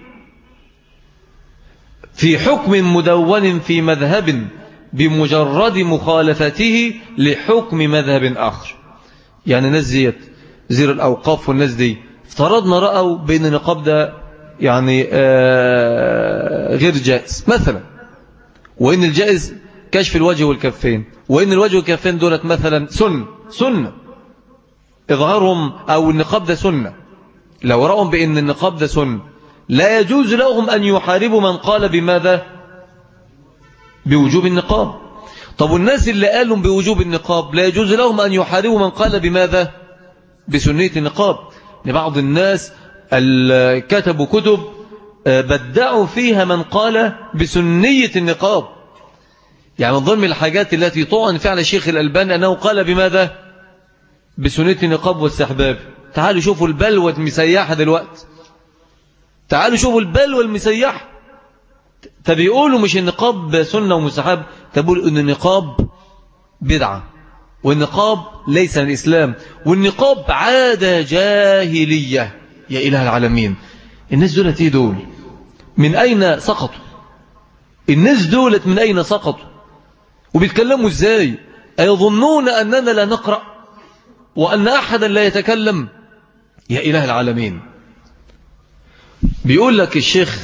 في حكم مدون في مذهب بمجرد مخالفته لحكم مذهب آخر. يعني الناس ديت زير الأوقاف والناس دي افترضنا رأوا بين النقاب ده يعني آه غير جائز مثلا، وإن الجائز كشف الوجه والكفين، وإن الوجه والكفين دولت مثلا سنة سنة إظهارهم أو النقاب ده سنة. لو رأوا بأن النقاب ده سنة لا يجوز لهم أن يحاربوا من قال بماذا؟ بوجوب النقاب. طب والناس اللي قالوا بوجوب النقاب لا يجوز لهم أن يحاربوا من قال بماذا؟ بسنية النقاب. لبعض الناس كتبوا كتب بدعوا فيها من قال بسنية النقاب. يعني من ضمن الحاجات التي طعن فعل الشيخ الألباني أنه قال بماذا؟ بسنية النقاب والاستحباب. تعالوا شوفوا البلوى المسيحة دلوقتي، تعالوا شوفوا البلوى المسيحة. تبيقولوا مش النقاب سنة ومستحب، تقولوا ان النقاب بدعة والنقاب ليس من الإسلام والنقاب عادة جاهلية. يا إله العالمين، الناس دولت ايه دول؟ من أين سقطوا؟ الناس دولت من أين سقطوا؟ وبيتكلموا ازاي؟ أيظنون أننا لا نقرأ وأن أحدا لا يتكلم؟ يا إله العالمين. بيقول لك الشيخ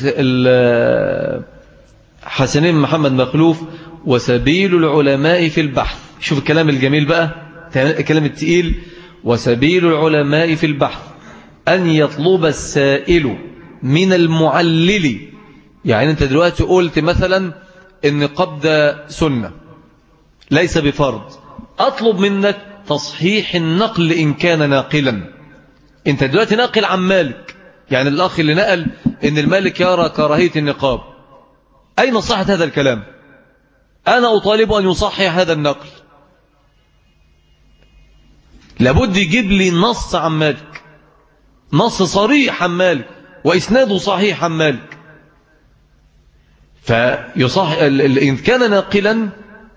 حسنين محمد مخلوف وسبيل العلماء في البحث. شوف الكلام الجميل بقى، الكلام التقيل. وسبيل العلماء في البحث أن يطلب السائل من المعلل. يعني أنت دلوقتي قلت مثلا إن قبض سنة ليس بفرض، أطلب منك تصحيح النقل إن كان ناقلا. أنت دلوقتي ناقل عن مالك، يعني الأخ اللي نقل إن المالك يرى كراهية النقاب، أين صحة هذا الكلام؟ أنا أطالب أن يصحح هذا النقل. لابد يجيب لي نص عن مالك، نص صريح عن مالك وإسناده صحيح عن مالك. فيصحح إن كان ناقلا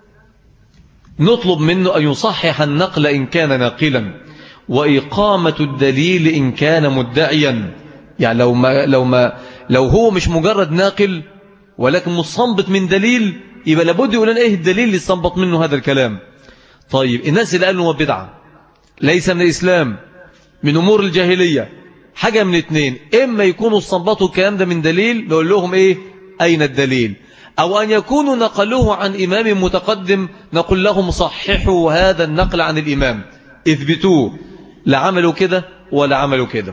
نطلب منه أن يصحح النقل إن كان ناقلا، وإقامة الدليل إن كان مدعيا. يعني لو ما لو ما لو هو مش مجرد ناقل ولكن مستنبط من دليل، يبقى لابد يقول لنا ايه الدليل اللي استنبط منه هذا الكلام. طيب الناس اللي قالوا بدعة ليس من الإسلام من أمور الجاهلية، حاجة من اتنين: إما يكونوا استنبطوا الكلام ده من دليل، نقول لهم ايه؟ أين الدليل؟ أو أن يكونوا نقلوه عن إمام متقدم نقول لهم صححوا هذا النقل عن الإمام، اثبتوه، لا عملوا كده ولا عملوا كده.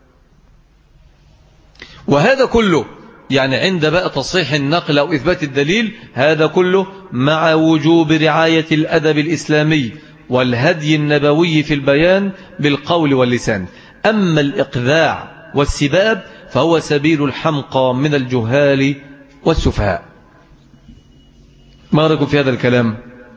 وهذا كله يعني عند بقى تصحيح النقل أو إثبات الدليل، هذا كله مع وجوب رعاية الأدب الإسلامي والهدي النبوي في البيان بالقول واللسان. أما الإقذاع والسباب فهو سبيل الحمقى من الجهال والسفهاء. ما رأيكم في هذا الكلام؟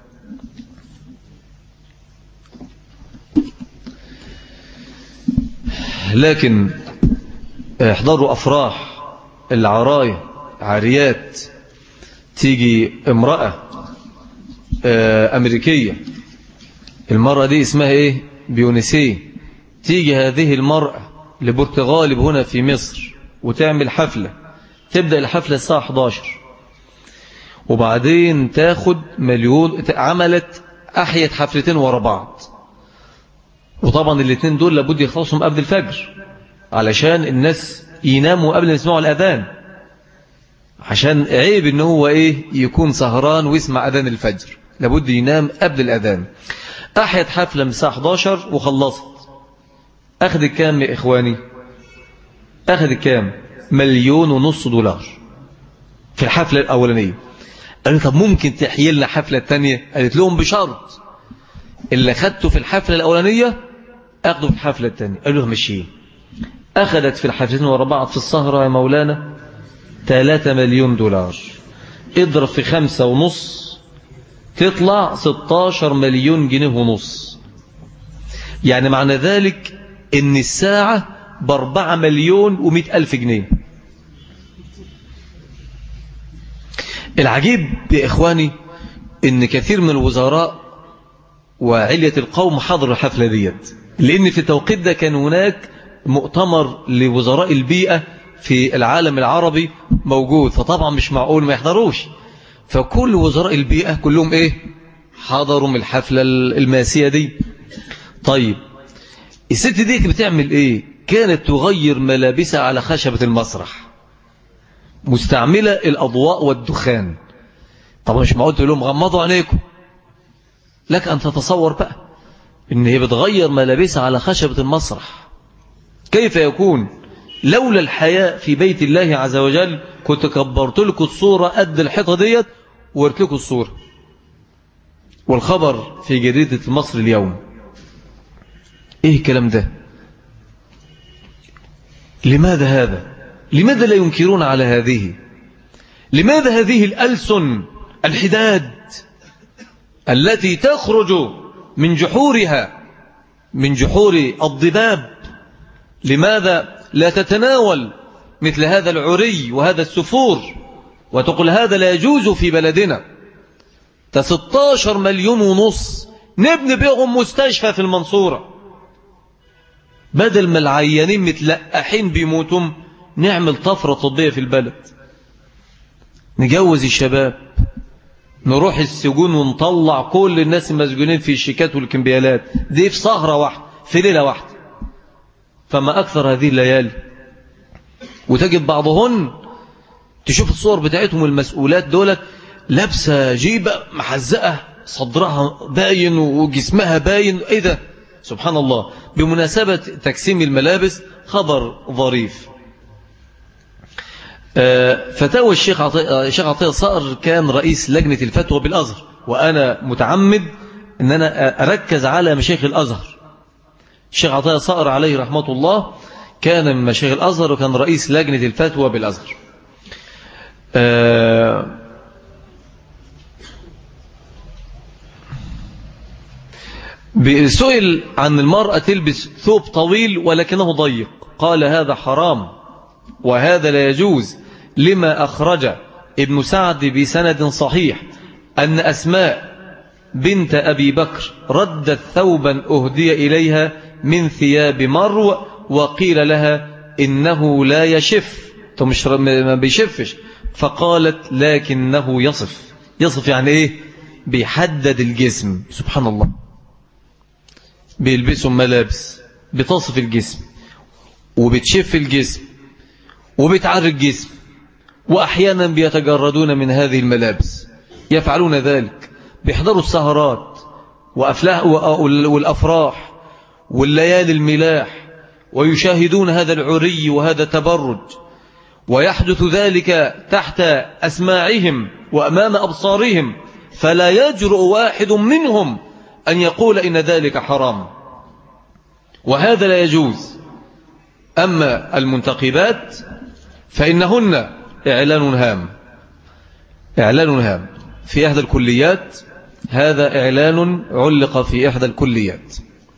لكن احضروا أفراح العراية عاريات، تيجي امرأة أمريكية، المرأة دي اسمها ايه؟ بيونسيه، تيجي هذه المرأة لبرتغالب هنا في مصر وتعمل حفلة، تبدأ الحفلة الساعة احد عشر وبعدين تاخد مليون. عملت أحيت حفلتين ورا بعض، وطبعا الاثنين دول لابد يخلصهم قبل الفجر علشان الناس يناموا قبل ما يسمعوا الأذان، عشان عيب ان هو ايه يكون سهران ويسمع أذان الفجر، لابد ينام قبل الأذان. أحيت حفلة من الساعة احد عشر وخلصت، أخذ كام يا إخواني؟ أخذ كام؟ مليون ونص دولار في الحفلة الأولانية. قالوا طب ممكن تحيي لنا حفلة تانية؟ قالت لهم بشرط اللي أخذته في الحفلة الأولانية أخذه في الحفلة التانية. قالوا لهم ماشي. أخذت في الحفلتين ورا بعض في السهرة يا مولانا ثلاثة مليون دولار، اضرب في خمسة ونص تطلع ستاشر مليون جنيه ونص. يعني معنى ذلك ان الساعة باربعة مليون ومئة ألف جنيه. العجيب يا إخواني ان كثير من الوزراء وعلية القوم حضروا الحفلة ديت، لأن في التوقيت ده كان هناك مؤتمر لوزراء البيئة في العالم العربي موجود، فطبعا مش معقول ما يحضروش، فكل وزراء البيئة كلهم ايه حضروا من الحفلة الماسية دي. طيب الست دي بتعمل ايه؟ كانت تغير ملابسها على خشبة المسرح، مستعملة الأضواء والدخان. طبعا مش معقول تقول لهم غمضوا عينيكم، لك أن تتصور بقى إن هي بتغير ملابسها على خشبة المسرح. كيف يكون لولا الحياء في بيت الله عز وجل كنت كبرت لكم الصورة قد الحيطة ديت وورت لكم الصورة. والخبر في جريدة مصر اليوم. ايه الكلام ده؟ لماذا هذا؟ لماذا لا ينكرون على هذه؟ لماذا هذه الألسن الحداد التي تخرج من جحورها من جحور الضباب، لماذا لا تتناول مثل هذا العري وهذا السفور وتقول هذا لا يجوز في بلدنا؟ ستاشر مليون ونص نبني بيهم مستشفى في المنصورة، بدل ما العيانين متلقحين بيموتهم نعمل طفرة طبية في البلد، نجوز الشباب، نروح السجون ونطلع كل الناس المسجونين في الشيكات والكمبيالات دي في سهرة واحدة في ليلة واحدة. فما أكثر هذه الليالي. وتجد بعضهن تشوف الصور بتاعتهم المسؤولات دولت لابسة جيبة محزقة صدرها باين وجسمها باين. ايه ده؟ سبحان الله. بمناسبة تقسيم الملابس خبر ظريف. فتاوى الشيخ عطية الشيخ عطية صقر كان رئيس لجنة الفتوى بالأزهر، وأنا متعمد أن أنا أركز على مشايخ الأزهر. الشيخ عطية صقر عليه رحمة الله كان من مشايخ الأزهر وكان رئيس لجنة الفتوى بالأزهر. سئل عن المرأة تلبس ثوب طويل ولكنه ضيق، قال هذا حرام وهذا لا يجوز، لما أخرج ابن سعد بسند صحيح أن أسماء بنت أبي بكر ردت ثوبا أهدي إليها من ثياب مرو وقيل لها إنه لا يشف، مش ما بيشفش، فقالت لكنه يصف. يصف يعني إيه؟ بيحدد الجسم. سبحان الله. بيلبسوا ملابس بتصف الجسم وبتشف الجسم وبتعري الجسم وأحيانا بيتجردون من هذه الملابس، يفعلون ذلك، بيحضروا السهرات والأفراح والليالي الملاح، ويشاهدون هذا العري وهذا التبرج، ويحدث ذلك تحت أسماعهم وأمام أبصارهم، فلا يجرؤ واحد منهم أن يقول إن ذلك حرام، وهذا لا يجوز. أما المنتقبات فإنهن إعلان هام، إعلان هام في إحدى الكليات، هذا إعلان علق في إحدى الكليات،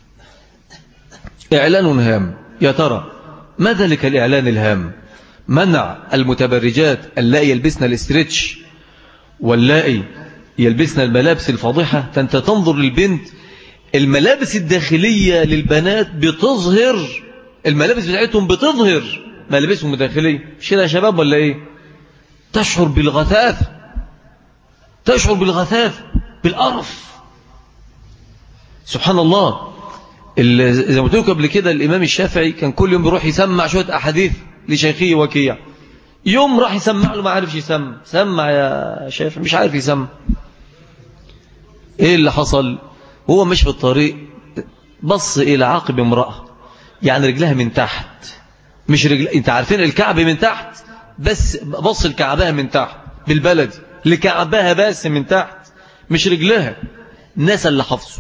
إعلان هام. يا ترى ما ذلك الإعلان الهام؟ منع المتبرجات اللائي يلبسن الاسترتش واللائي يلبسن الملابس الفاضحة. فأنت تنظر للبنت، الملابس الداخلية للبنات بتظهر، الملابس بتاعتهم بتظهر ملابسهم الداخلية. مش كده يا شباب ولا إيه؟ تشعر بالغثاثة، تشعر بالغثاثة، بالقرف. سبحان الله. زي ما قلت لكم قبل كده، الإمام الشافعي كان كل يوم بيروح يسمع شوية أحاديث لشيخه وكيع. يوم راح يسمع له ما عارفش يسمع، سمع يا شافعي مش عارف يسمع. ايه اللي حصل؟ هو مش في الطريق بص الى عقب امرأة، يعني رجلها من تحت، مش رجل، انت عارفين الكعب من تحت، بس بص الكعبها من تحت بالبلد لكعبها بس من تحت، مش رجلها. الناس اللي حفظوا،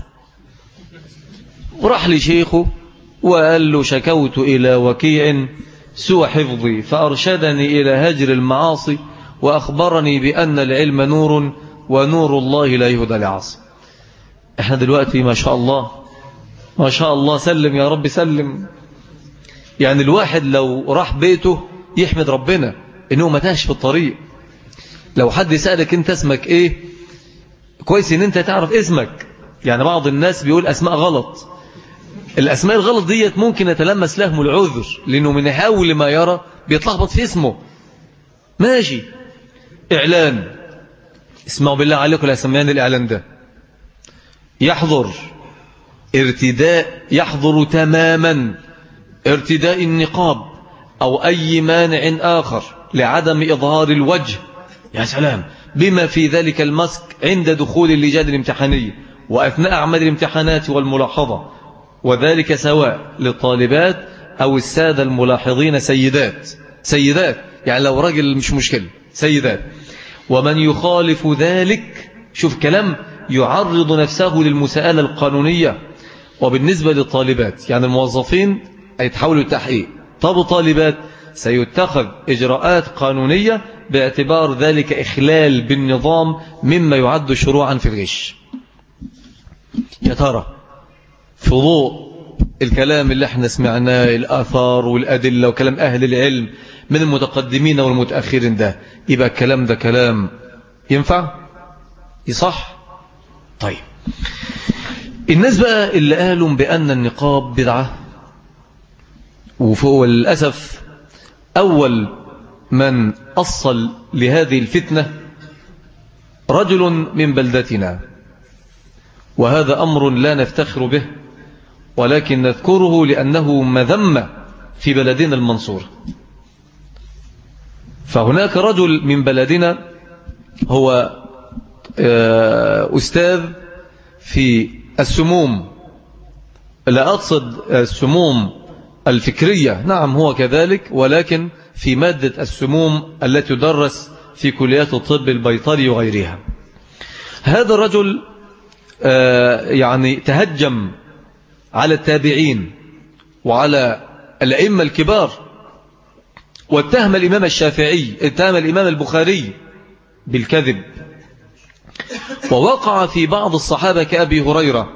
وراح لشيخه وقال له شكوت إلى وكيع سوى حفظي فأرشدني إلى هجر المعاصي وأخبرني بأن العلم نور ونور الله لا يهدى لعاصي. احنا دلوقتي ما شاء الله ما شاء الله، سلم يا رب سلم. يعني الواحد لو راح بيته يحمد ربنا انه ما تاهش في الطريق. لو حد سألك انت اسمك ايه، كويس ان انت تعرف اسمك. يعني بعض الناس بيقول اسماء غلط، الاسماء الغلط ديت ممكن يتلمس لهم العذر، لانه من حول ما يرى بيتلخبط في اسمه. ماشي، اعلان، اسمعوا بالله عليكم لا سمعان الاعلان ده، يحضر ارتداء، يحضر تماما ارتداء النقاب أو أي مانع آخر لعدم إظهار الوجه، يا سلام، بما في ذلك المسك عند دخول اللجان الامتحانية وأثناء أعمال الامتحانات والملاحظة، وذلك سواء للطالبات أو السادة الملاحظين سيدات، سيدات يعني لو راجل مش مشكلة، سيدات. ومن يخالف ذلك، شوف كلام، يعرض نفسه للمساءلة القانونية. وبالنسبة للطالبات يعني الموظفين هيتحولوا للتحقيق، طب الطالبات سيتخذ إجراءات قانونية باعتبار ذلك إخلال بالنظام مما يعد شروعا في الغش. يا ترى في ضوء الكلام اللي احنا سمعناه، الآثار والأدلة وكلام أهل العلم من المتقدمين والمتأخرين، ده يبقى الكلام ده كلام ينفع يصح؟ طيب الناس بقى اللي قالوا بأن النقاب بدعة، وفوق للأسف أول من أصل لهذه الفتنة رجل من بلدتنا، وهذا أمر لا نفتخر به ولكن نذكره لأنه مذمة في بلدنا المنصورة. فهناك رجل من بلدنا هو أستاذ في السموم، لا أقصد السموم الفكرية، نعم هو كذلك، ولكن في مادة السموم التي تدرس في كليات الطب البيطري وغيرها. هذا الرجل يعني تهجم على التابعين وعلى الأئمة الكبار، واتهم الإمام الشافعي، اتهم الإمام البخاري بالكذب، ووقع في بعض الصحابة كأبي هريرة.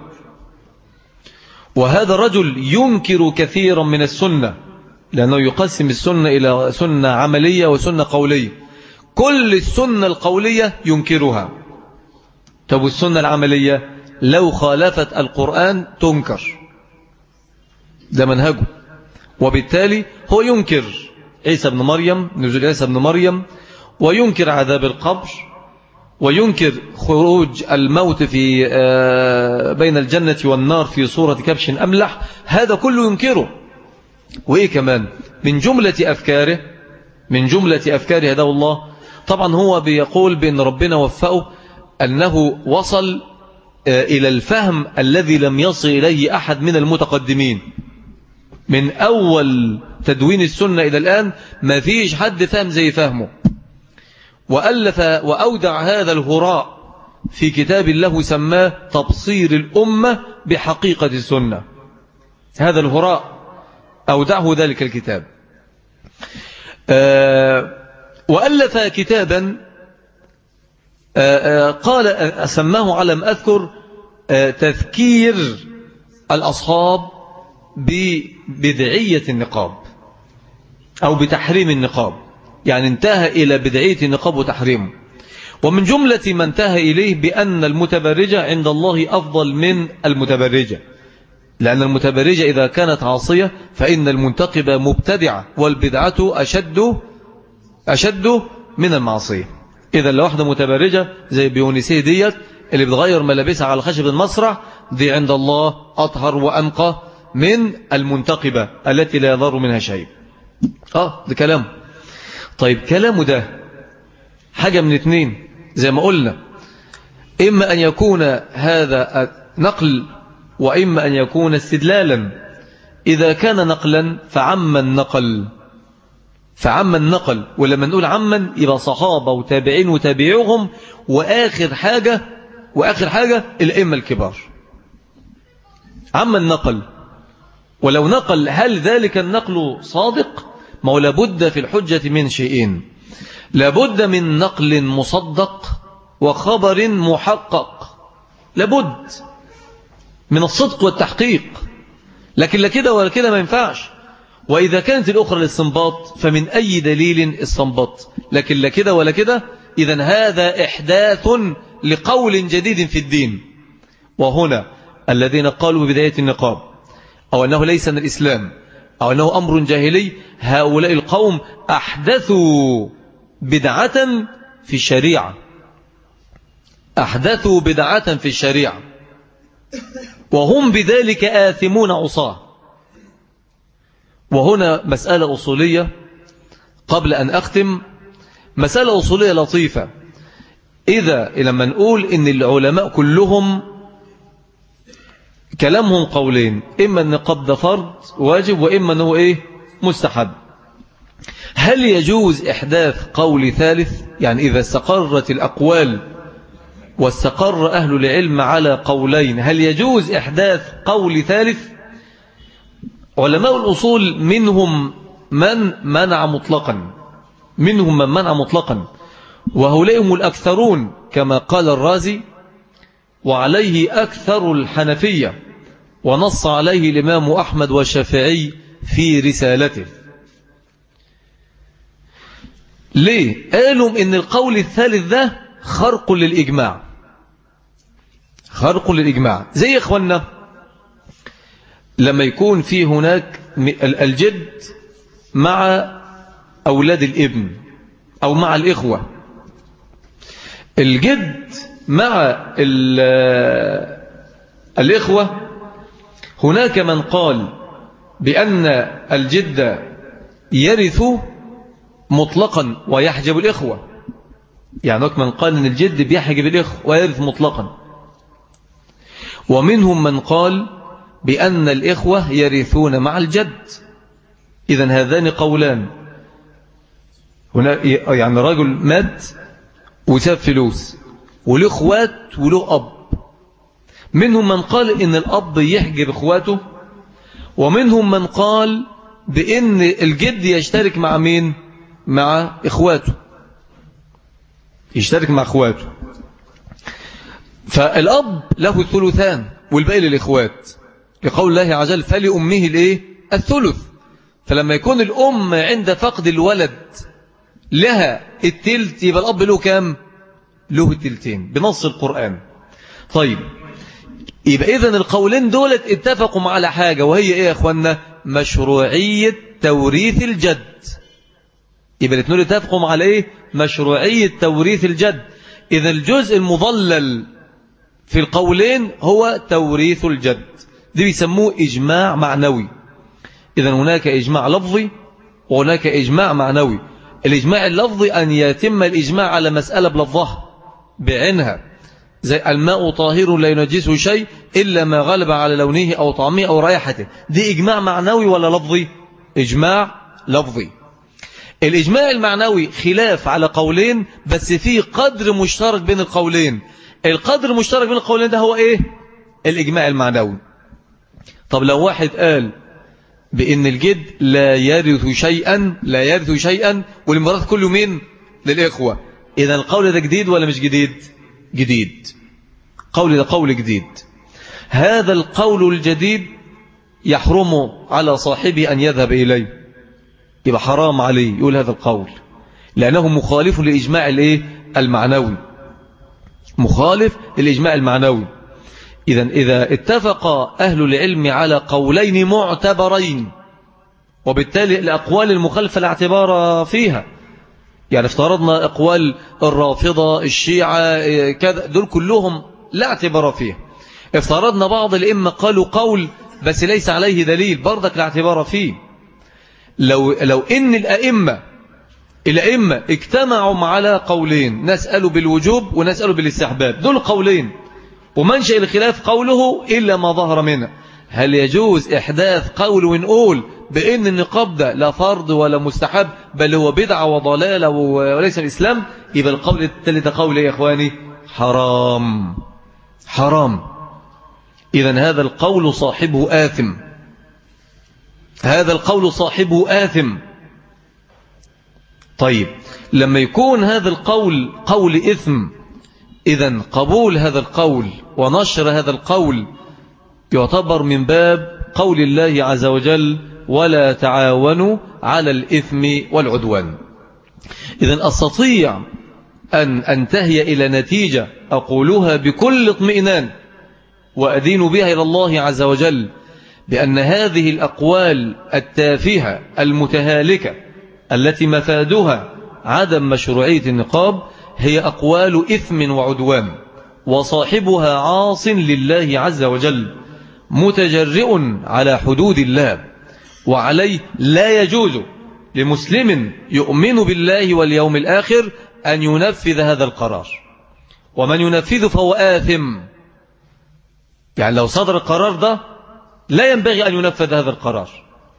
وهذا الرجل ينكر كثيرا من السنة، لأنه يقسم السنة إلى سنة عملية وسنة قولية. كل السنة القولية ينكرها. طب السنة العملية لو خالفت القرآن تنكر، ده منهجه. وبالتالي هو ينكر عيسى بن مريم، نزول عيسى بن مريم، وينكر عذاب القبر، وينكر خروج الموت في بين الجنة والنار في صورة كبش أملح، هذا كله ينكره. وإيه كمان من جملة أفكاره من جملة أفكار هداه الله. طبعا هو بيقول بأن ربنا وفقه أنه وصل إلى الفهم الذي لم يصل إليه أحد من المتقدمين. من أول تدوين السنة إلى الآن ما فيش حد فهم زي فهمه، وألف وأودع هذا الهراء في كتاب الله سماه تبصير الأمة بحقيقة السنة. هذا الهراء أودعه ذلك الكتاب. آه وألف كتابا آه قال سماه على ما أذكر آه تذكير الأصحاب ببدعية النقاب أو بتحريم النقاب، يعني انتهى إلى بدعية النقاب وتحريمه. ومن جملة ما انتهى إليه بأن المتبرجة عند الله أفضل من المتبرجة، لأن المتبرجة إذا كانت عاصية فإن المنتقبة مبتدعة، والبدعة أشد أشد من المعصية. إذا لو واحدة متبرجة زي بيونسيه ديت اللي بتغير ملابسها على خشب المسرح، دي عند الله أطهر وأنقى من المنتقبة التي لا يضر منها شيء. آه ده كلام. طيب كلامه ده حاجة من اثنين زي ما قلنا، إما أن يكون هذا نقل وإما أن يكون استدلالا. إذا كان نقلا فعم النقل فعم النقل ولما نقول عما يبقى صحابة وتابعين وتابعوهم وآخر حاجة وآخر حاجة الأئمة الكبار. عم النقل، ولو نقل هل ذلك النقل صادق؟ ما هو لابد في الحجة من شيئين، لابد من نقل مصدق وخبر محقق، لابد من الصدق والتحقيق، لكن لا كده ولا كده ما ينفعش. وإذا كانت الأخرى للصنباط فمن أي دليل الصنباط، لكن لا كده ولا كده، إذن هذا إحداث لقول جديد في الدين. وهنا الذين قالوا ببداية النقاب أو أنه ليس من الإسلام أو أنه أمر جاهلي، هؤلاء القوم أحدثوا بدعة في الشريعة، أحدثوا بدعة في الشريعة وهم بذلك آثمون عصاه. وهنا مسألة أصولية قبل أن أختم، مسألة أصولية لطيفة. إذا لما نقول إن العلماء كلهم كلامهم قولين، إما النقاب ده فرض واجب وإما أنه إيه مستحب، هل يجوز إحداث قول ثالث؟ يعني إذا استقرت الأقوال واستقر أهل العلم على قولين، هل يجوز إحداث قول ثالث؟ علماء الأصول منهم من منع مطلقا منهم من منع مطلقا وهؤلاء هم الأكثرون كما قال الرازي، وعليه أكثر الحنفية، ونص عليه الإمام أحمد والشافعي في رسالته. ليه؟ قالوا إن القول الثالث ده خرق للإجماع، خرق للإجماع. زي إخواننا لما يكون في هناك الجد مع أولاد الابن أو مع الإخوة، الجد مع الإخوة هناك من قال بأن الجد يرث مطلقا ويحجب الإخوة، يعني هناك من قال أن الجد بيحجب الإخوة ويرث مطلقا، ومنهم من قال بأن الإخوة يرثون مع الجد. إذن هذان قولان، هنا يعني رجل مات وساب فلوس وله اخوات وله أب، منهم من قال إن الأب يحجب اخواته، ومنهم من قال بأن الجد يشترك مع مين؟ مع اخواته، يشترك مع اخواته. فالأب له الثلثان والباقي للإخوات، لقول الله عز وجل فلأمه الايه؟ الثلث. فلما يكون الأم عند فقد الولد لها التلت، يبقى الأب له كام؟ له التلتين بنص القرآن. طيب يبقى إذن القولين دولت اتفقوا على حاجة، وهي إيه يا أخوانا؟ مشروعية توريث الجد. يبقى الاثنين اتفقوا على إيه؟ مشروعية توريث الجد. إذا الجزء المضلل في القولين هو توريث الجد، دي بيسموه إجماع معنوي. إذن هناك إجماع لفظي وهناك إجماع معنوي. الإجماع اللفظي أن يتم الإجماع على مسألة بلفظها بعينها، زي الماء طاهر لا ينجسه شيء إلا ما غلب على لونه أو طعمه أو رائحته. دي إجماع معنوي ولا لفظي؟ إجماع لفظي. الإجماع المعنوي خلاف على قولين، بس فيه قدر مشترك بين القولين. القدر المشترك بين القولين ده هو إيه؟ الإجماع المعنوي. طب لو واحد قال بأن الجد لا يرث شيئا لا يرث شيئا والميراث كله مين؟ للإخوة، إذا القول ده جديد ولا مش جديد؟ جديد. قول ده قول جديد. هذا القول الجديد يحرم على صاحبه أن يذهب إليه، يبقى حرام عليه يقول هذا القول، لأنه مخالف للإجماع الإيه؟ المعنوي، مخالف للإجماع المعنوي. إذا إذا اتفق أهل العلم على قولين معتبرين، وبالتالي الأقوال المخالفة لا اعتبار فيها، يعني افترضنا أقوال الرافضة الشيعة كذا دول كلهم لا اعتبار فيها. افترضنا بعض الإمة قالوا قول بس ليس عليه دليل، برضك لا اعتبار فيه. لو, لو إن الأئمة الأئمة اجتمعوا على قولين، نسأل بالوجوب ونسأل بالاستحباب، دول قولين ومنشأ الخلاف قوله إلا ما ظهر منه، هل يجوز إحداث قول ونقول بأن النقاب ده لا فرض ولا مستحب بل هو بدعة وضلالة وليس الإسلام؟ يبقى القول الثالث قول يا إخواني حرام حرام. إذن هذا القول صاحبه آثم، هذا القول صاحبه آثم. طيب لما يكون هذا القول قول إثم، إذن قبول هذا القول ونشر هذا القول يعتبر من باب قول الله عز وجل ولا تعاونوا على الإثم والعدوان. إذن أستطيع أن أنتهي إلى نتيجة أقولها بكل اطمئنان وأدين بها إلى الله عز وجل بأن هذه الأقوال التافهة المتهالكة التي مفادها عدم مشروعية النقاب هي أقوال إثم وعدوان، وصاحبها عاص لله عز وجل متجرئ على حدود الله، وعليه لا يجوز لمسلم يؤمن بالله واليوم الآخر أن ينفذ هذا القرار، ومن ينفذه فهو آثم. يعني لو صدر القرار ده لا ينبغي أن ينفذ هذا القرار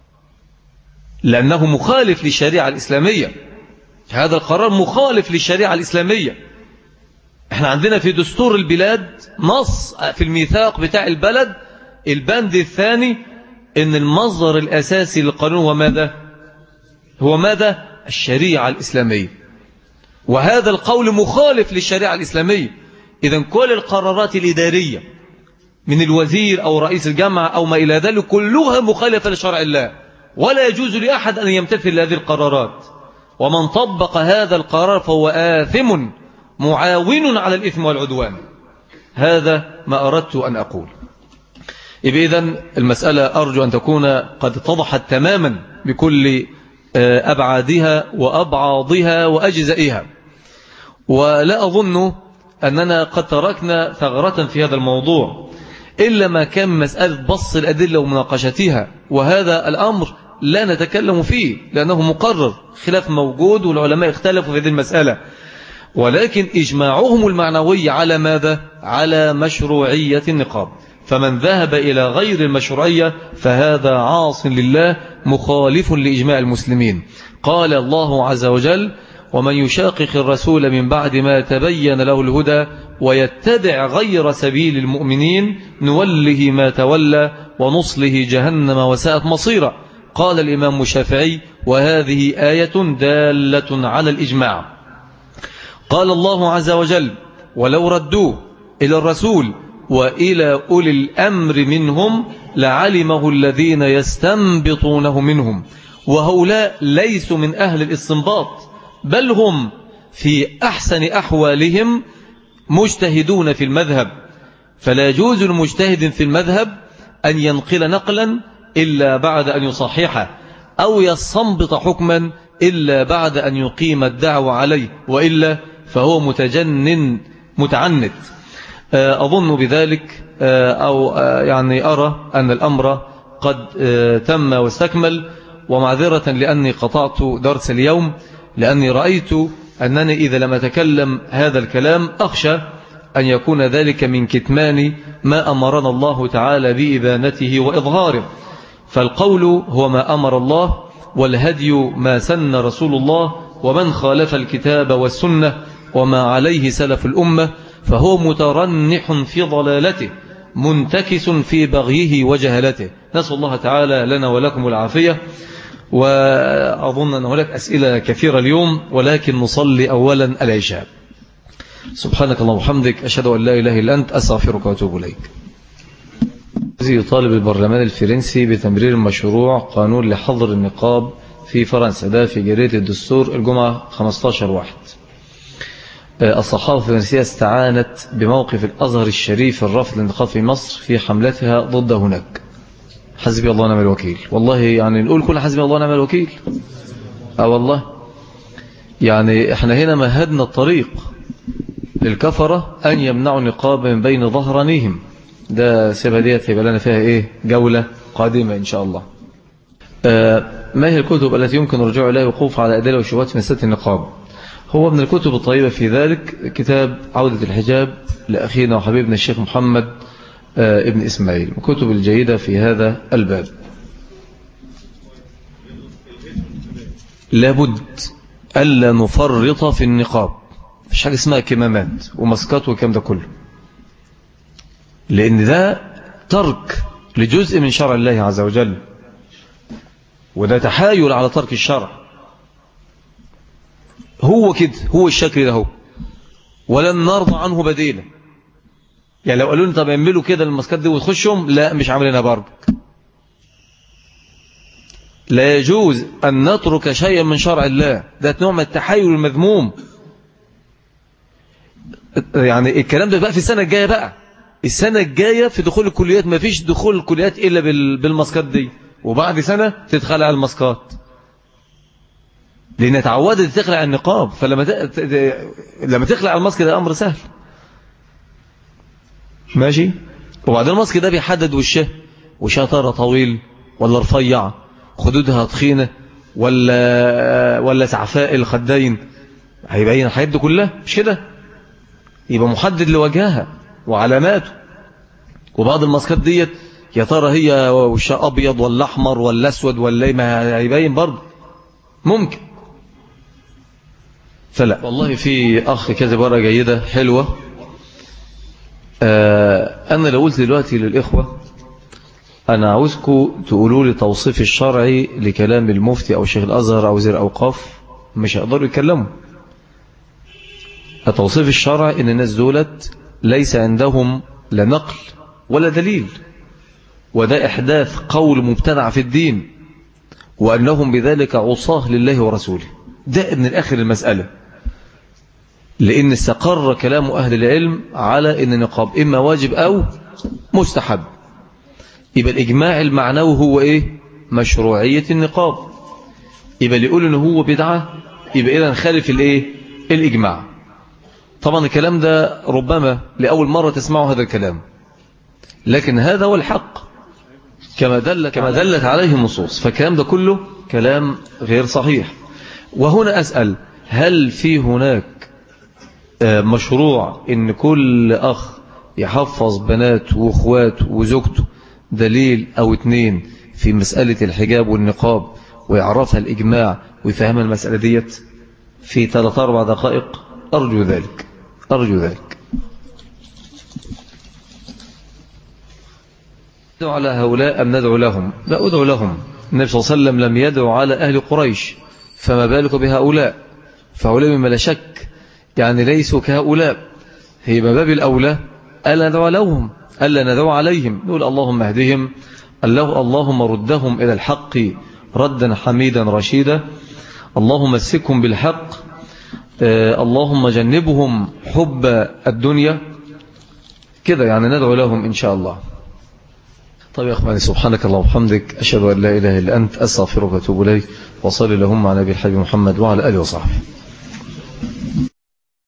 لأنه مخالف للشريعة الإسلامية، هذا القرار مخالف للشريعة الإسلامية. احنا عندنا في دستور البلاد نص في الميثاق بتاع البلد البند الثاني ان المصدر الأساسي للقانون هو ماذا؟ هو ماذا؟ الشريعة الإسلامية، وهذا القول مخالف للشريعة الإسلامية. إذن كل القرارات الإدارية من الوزير أو رئيس الجامعة أو ما إلى ذلك كلها مخالفة لشرع الله، ولا يجوز لأحد أن يمتثل لهذه القرارات، ومن طبق هذا القرار فهو آثم معاون على الإثم والعدوان. هذا ما أردت أن أقول. إذن المسألة أرجو أن تكون قد اتضحت تماما بكل أبعادها وأبعاضها وأجزائها، ولا أظن أننا قد تركنا ثغرة في هذا الموضوع إلا ما كان مسألة بص الأدلة ومناقشتها، وهذا الأمر لا نتكلم فيه لأنه مقرر، خلاف موجود والعلماء اختلفوا في هذه المسألة، ولكن إجماعهم المعنوي على ماذا؟ على مشروعية النقاب. فمن ذهب إلى غير المشروعية فهذا عاص لله مخالف لإجماع المسلمين. قال الله عز وجل ومن يشاقق الرسول من بعد ما تبين له الهدى ويتبع غير سبيل المؤمنين نوله ما تولى ونصله جهنم وساءت مصيرا. قال الإمام الشافعي وهذه آية دالة على الإجماع. قال الله عز وجل ولو ردوه إلى الرسول وإلى أولي الأمر منهم لعلمه الذين يستنبطونه منهم، وهؤلاء ليسوا من أهل الاستنباط بل هم في أحسن أحوالهم مجتهدون في المذهب، فلا يجوز المجتهد في المذهب أن ينقل نقلا إلا بعد أن يصححه أو يستنبط حكما إلا بعد أن يقيم الدعوة عليه، وإلا فهو متجنن متعنت. أظن بذلك أو يعني أرى أن الأمر قد تم واستكمل، ومعذرة لأني قطعت درس اليوم، لأني رأيت أنني إذا لم أتكلم هذا الكلام أخشى أن يكون ذلك من كتمان ما أمرنا الله تعالى بإبانته وإظهاره. فالقول هو ما أمر الله، والهدي ما سن رسول الله، ومن خالف الكتاب والسنة وما عليه سلف الأمة فهو مترنح في ضلالته منتكس في بغيه وجهلته. نسأل الله تعالى لنا ولكم العافية. وأظن أن هناك أسئلة كثيرة اليوم، ولكن نصلي أولا العشاء. سبحانك اللهم وبحمدك، أشهد أن لا إله إلا أنت، أستغفرك وأتوب إليك. يطالب البرلمان الفرنسي بتمرير مشروع قانون لحظر النقاب في فرنسا، ده في جريدة الدستور الجمعة خمسة عشر واحد. الصحافة الفرنسية استعانت بموقف الأزهر الشريف الرافض للنقاب في مصر في حملتها ضد هناك. حسبي الله ونعم الوكيل. والله يعني نقول كل حسبي الله ونعم الوكيل. اه والله يعني احنا هنا مهدنا الطريق للكفرة أن يمنعوا النقاب من بين ظهرانيهم. ده سيبها ديت هيبقى لنا فيها ايه جولة قادمة إن شاء الله. آه ما هي الكتب التي يمكن الرجوع إليها وقوف على أدلة وشبهات في مسألة النقاب؟ هو من الكتب الطيبة في ذلك كتاب عودة الحجاب لأخينا وحبيبنا الشيخ محمد آه ابن إسماعيل، وكتب الجيدة في هذا الباب. لابد ألا نفرط في النقاب، مش حاجة اسمها كمامات ومسكات والكلام ده كله، لأن ده ترك لجزء من شرع الله عز وجل، وده تحايل على ترك الشرع. هو كده، هو الشكل ده هو، ولن نرضى عنه بديلا. يعني لو قالوا لنا طب اعملوا كده المسكات دي وتخشهم، لا مش عاملينها برضك. لا يجوز أن نترك شيئا من شرع الله، ده نوع من التحايل المذموم. يعني الكلام ده بقى في السنة الجاية، بقى السنة الجاية في دخول الكليات ما فيش دخول الكليات إلا بالمسكات دي، وبعد سنة تتخلع المسكات لأن تعودت تخلع النقاب. فلما ت... لما تخلع الماسك ده أمر سهل ماشي. وبعدين الماسك ده بيحدد وشه، وشها ترى طويل ولا رفيع، خدودها تخينة ولا ولا سعفاء الخدين، هيبين الحاجات دي كلها مش كده، يبقى محدد لوجهها وعلاماته. وبعض الماسكات ديت يا ترى هي وشها أبيض ولا أحمر ولا أسود ولا ما هيبين برضه ممكن. فلا والله في أخ كاتب ورقة جيدة حلوة. آه أنا لو قلت دلوقتي للإخوة أنا عاوزكم تقولوا لي توصيف الشرعي لكلام المفتي أو شيخ الأزهر أو وزير أوقاف، مش هيقدروا يتكلموا. التوصيف الشرعي إن الناس دولت ليس عندهم لا نقل ولا دليل، وده إحداث قول مبتدع في الدين، وأنهم بذلك عصاه لله ورسوله. ده من الآخر المسألة، لأن استقر كلام أهل العلم على أن النقاب إما واجب أو مستحب. يبقى الإجماع المعنوي هو إيه؟ مشروعية النقاب. يبقى اللي يقول أنه هو بدعة يبقى إذا نخالف الإيه؟ الإجماع. طبعا الكلام ده ربما لأول مرة تسمعوا هذا الكلام، لكن هذا هو الحق كما دلت, كما دلت عليه النصوص. فالكلام ده كله كلام غير صحيح. وهنا أسأل، هل في هناك مشروع ان كل أخ يحفظ بنات وأخوات وزوجته دليل أو اتنين في مسألة الحجاب والنقاب ويعرفها الإجماع ويفهمها المسألة ديت في ثلاث أربع دقائق؟ أرجو ذلك، أرجو ذلك. ندعو على هؤلاء أم ندعو لهم؟ لا أدعو لهم. النبي صلى الله عليه وسلم لم يدعو على أهل قريش، فما بالك بهؤلاء؟ فهؤلاء مما لا شك يعني ليسوا كهؤلاء. هي باب الأولى ألا ندعو لهم، ألا ندعو عليهم، نقول اللهم اهدهم، اللهم ردهم إلى الحق ردا حميدا رشيدا، اللهم مسكهم بالحق، اللهم جنبهم حب الدنيا كده، يعني ندعو لهم إن شاء الله. طيب يا أخواني، سبحانك اللهم وبحمدك، أشهد أن لا إله إلا أنت، أستغفرك وأتوب إليك، وصلي اللهم على نبي الحبيب محمد وعلى آله وصحبه.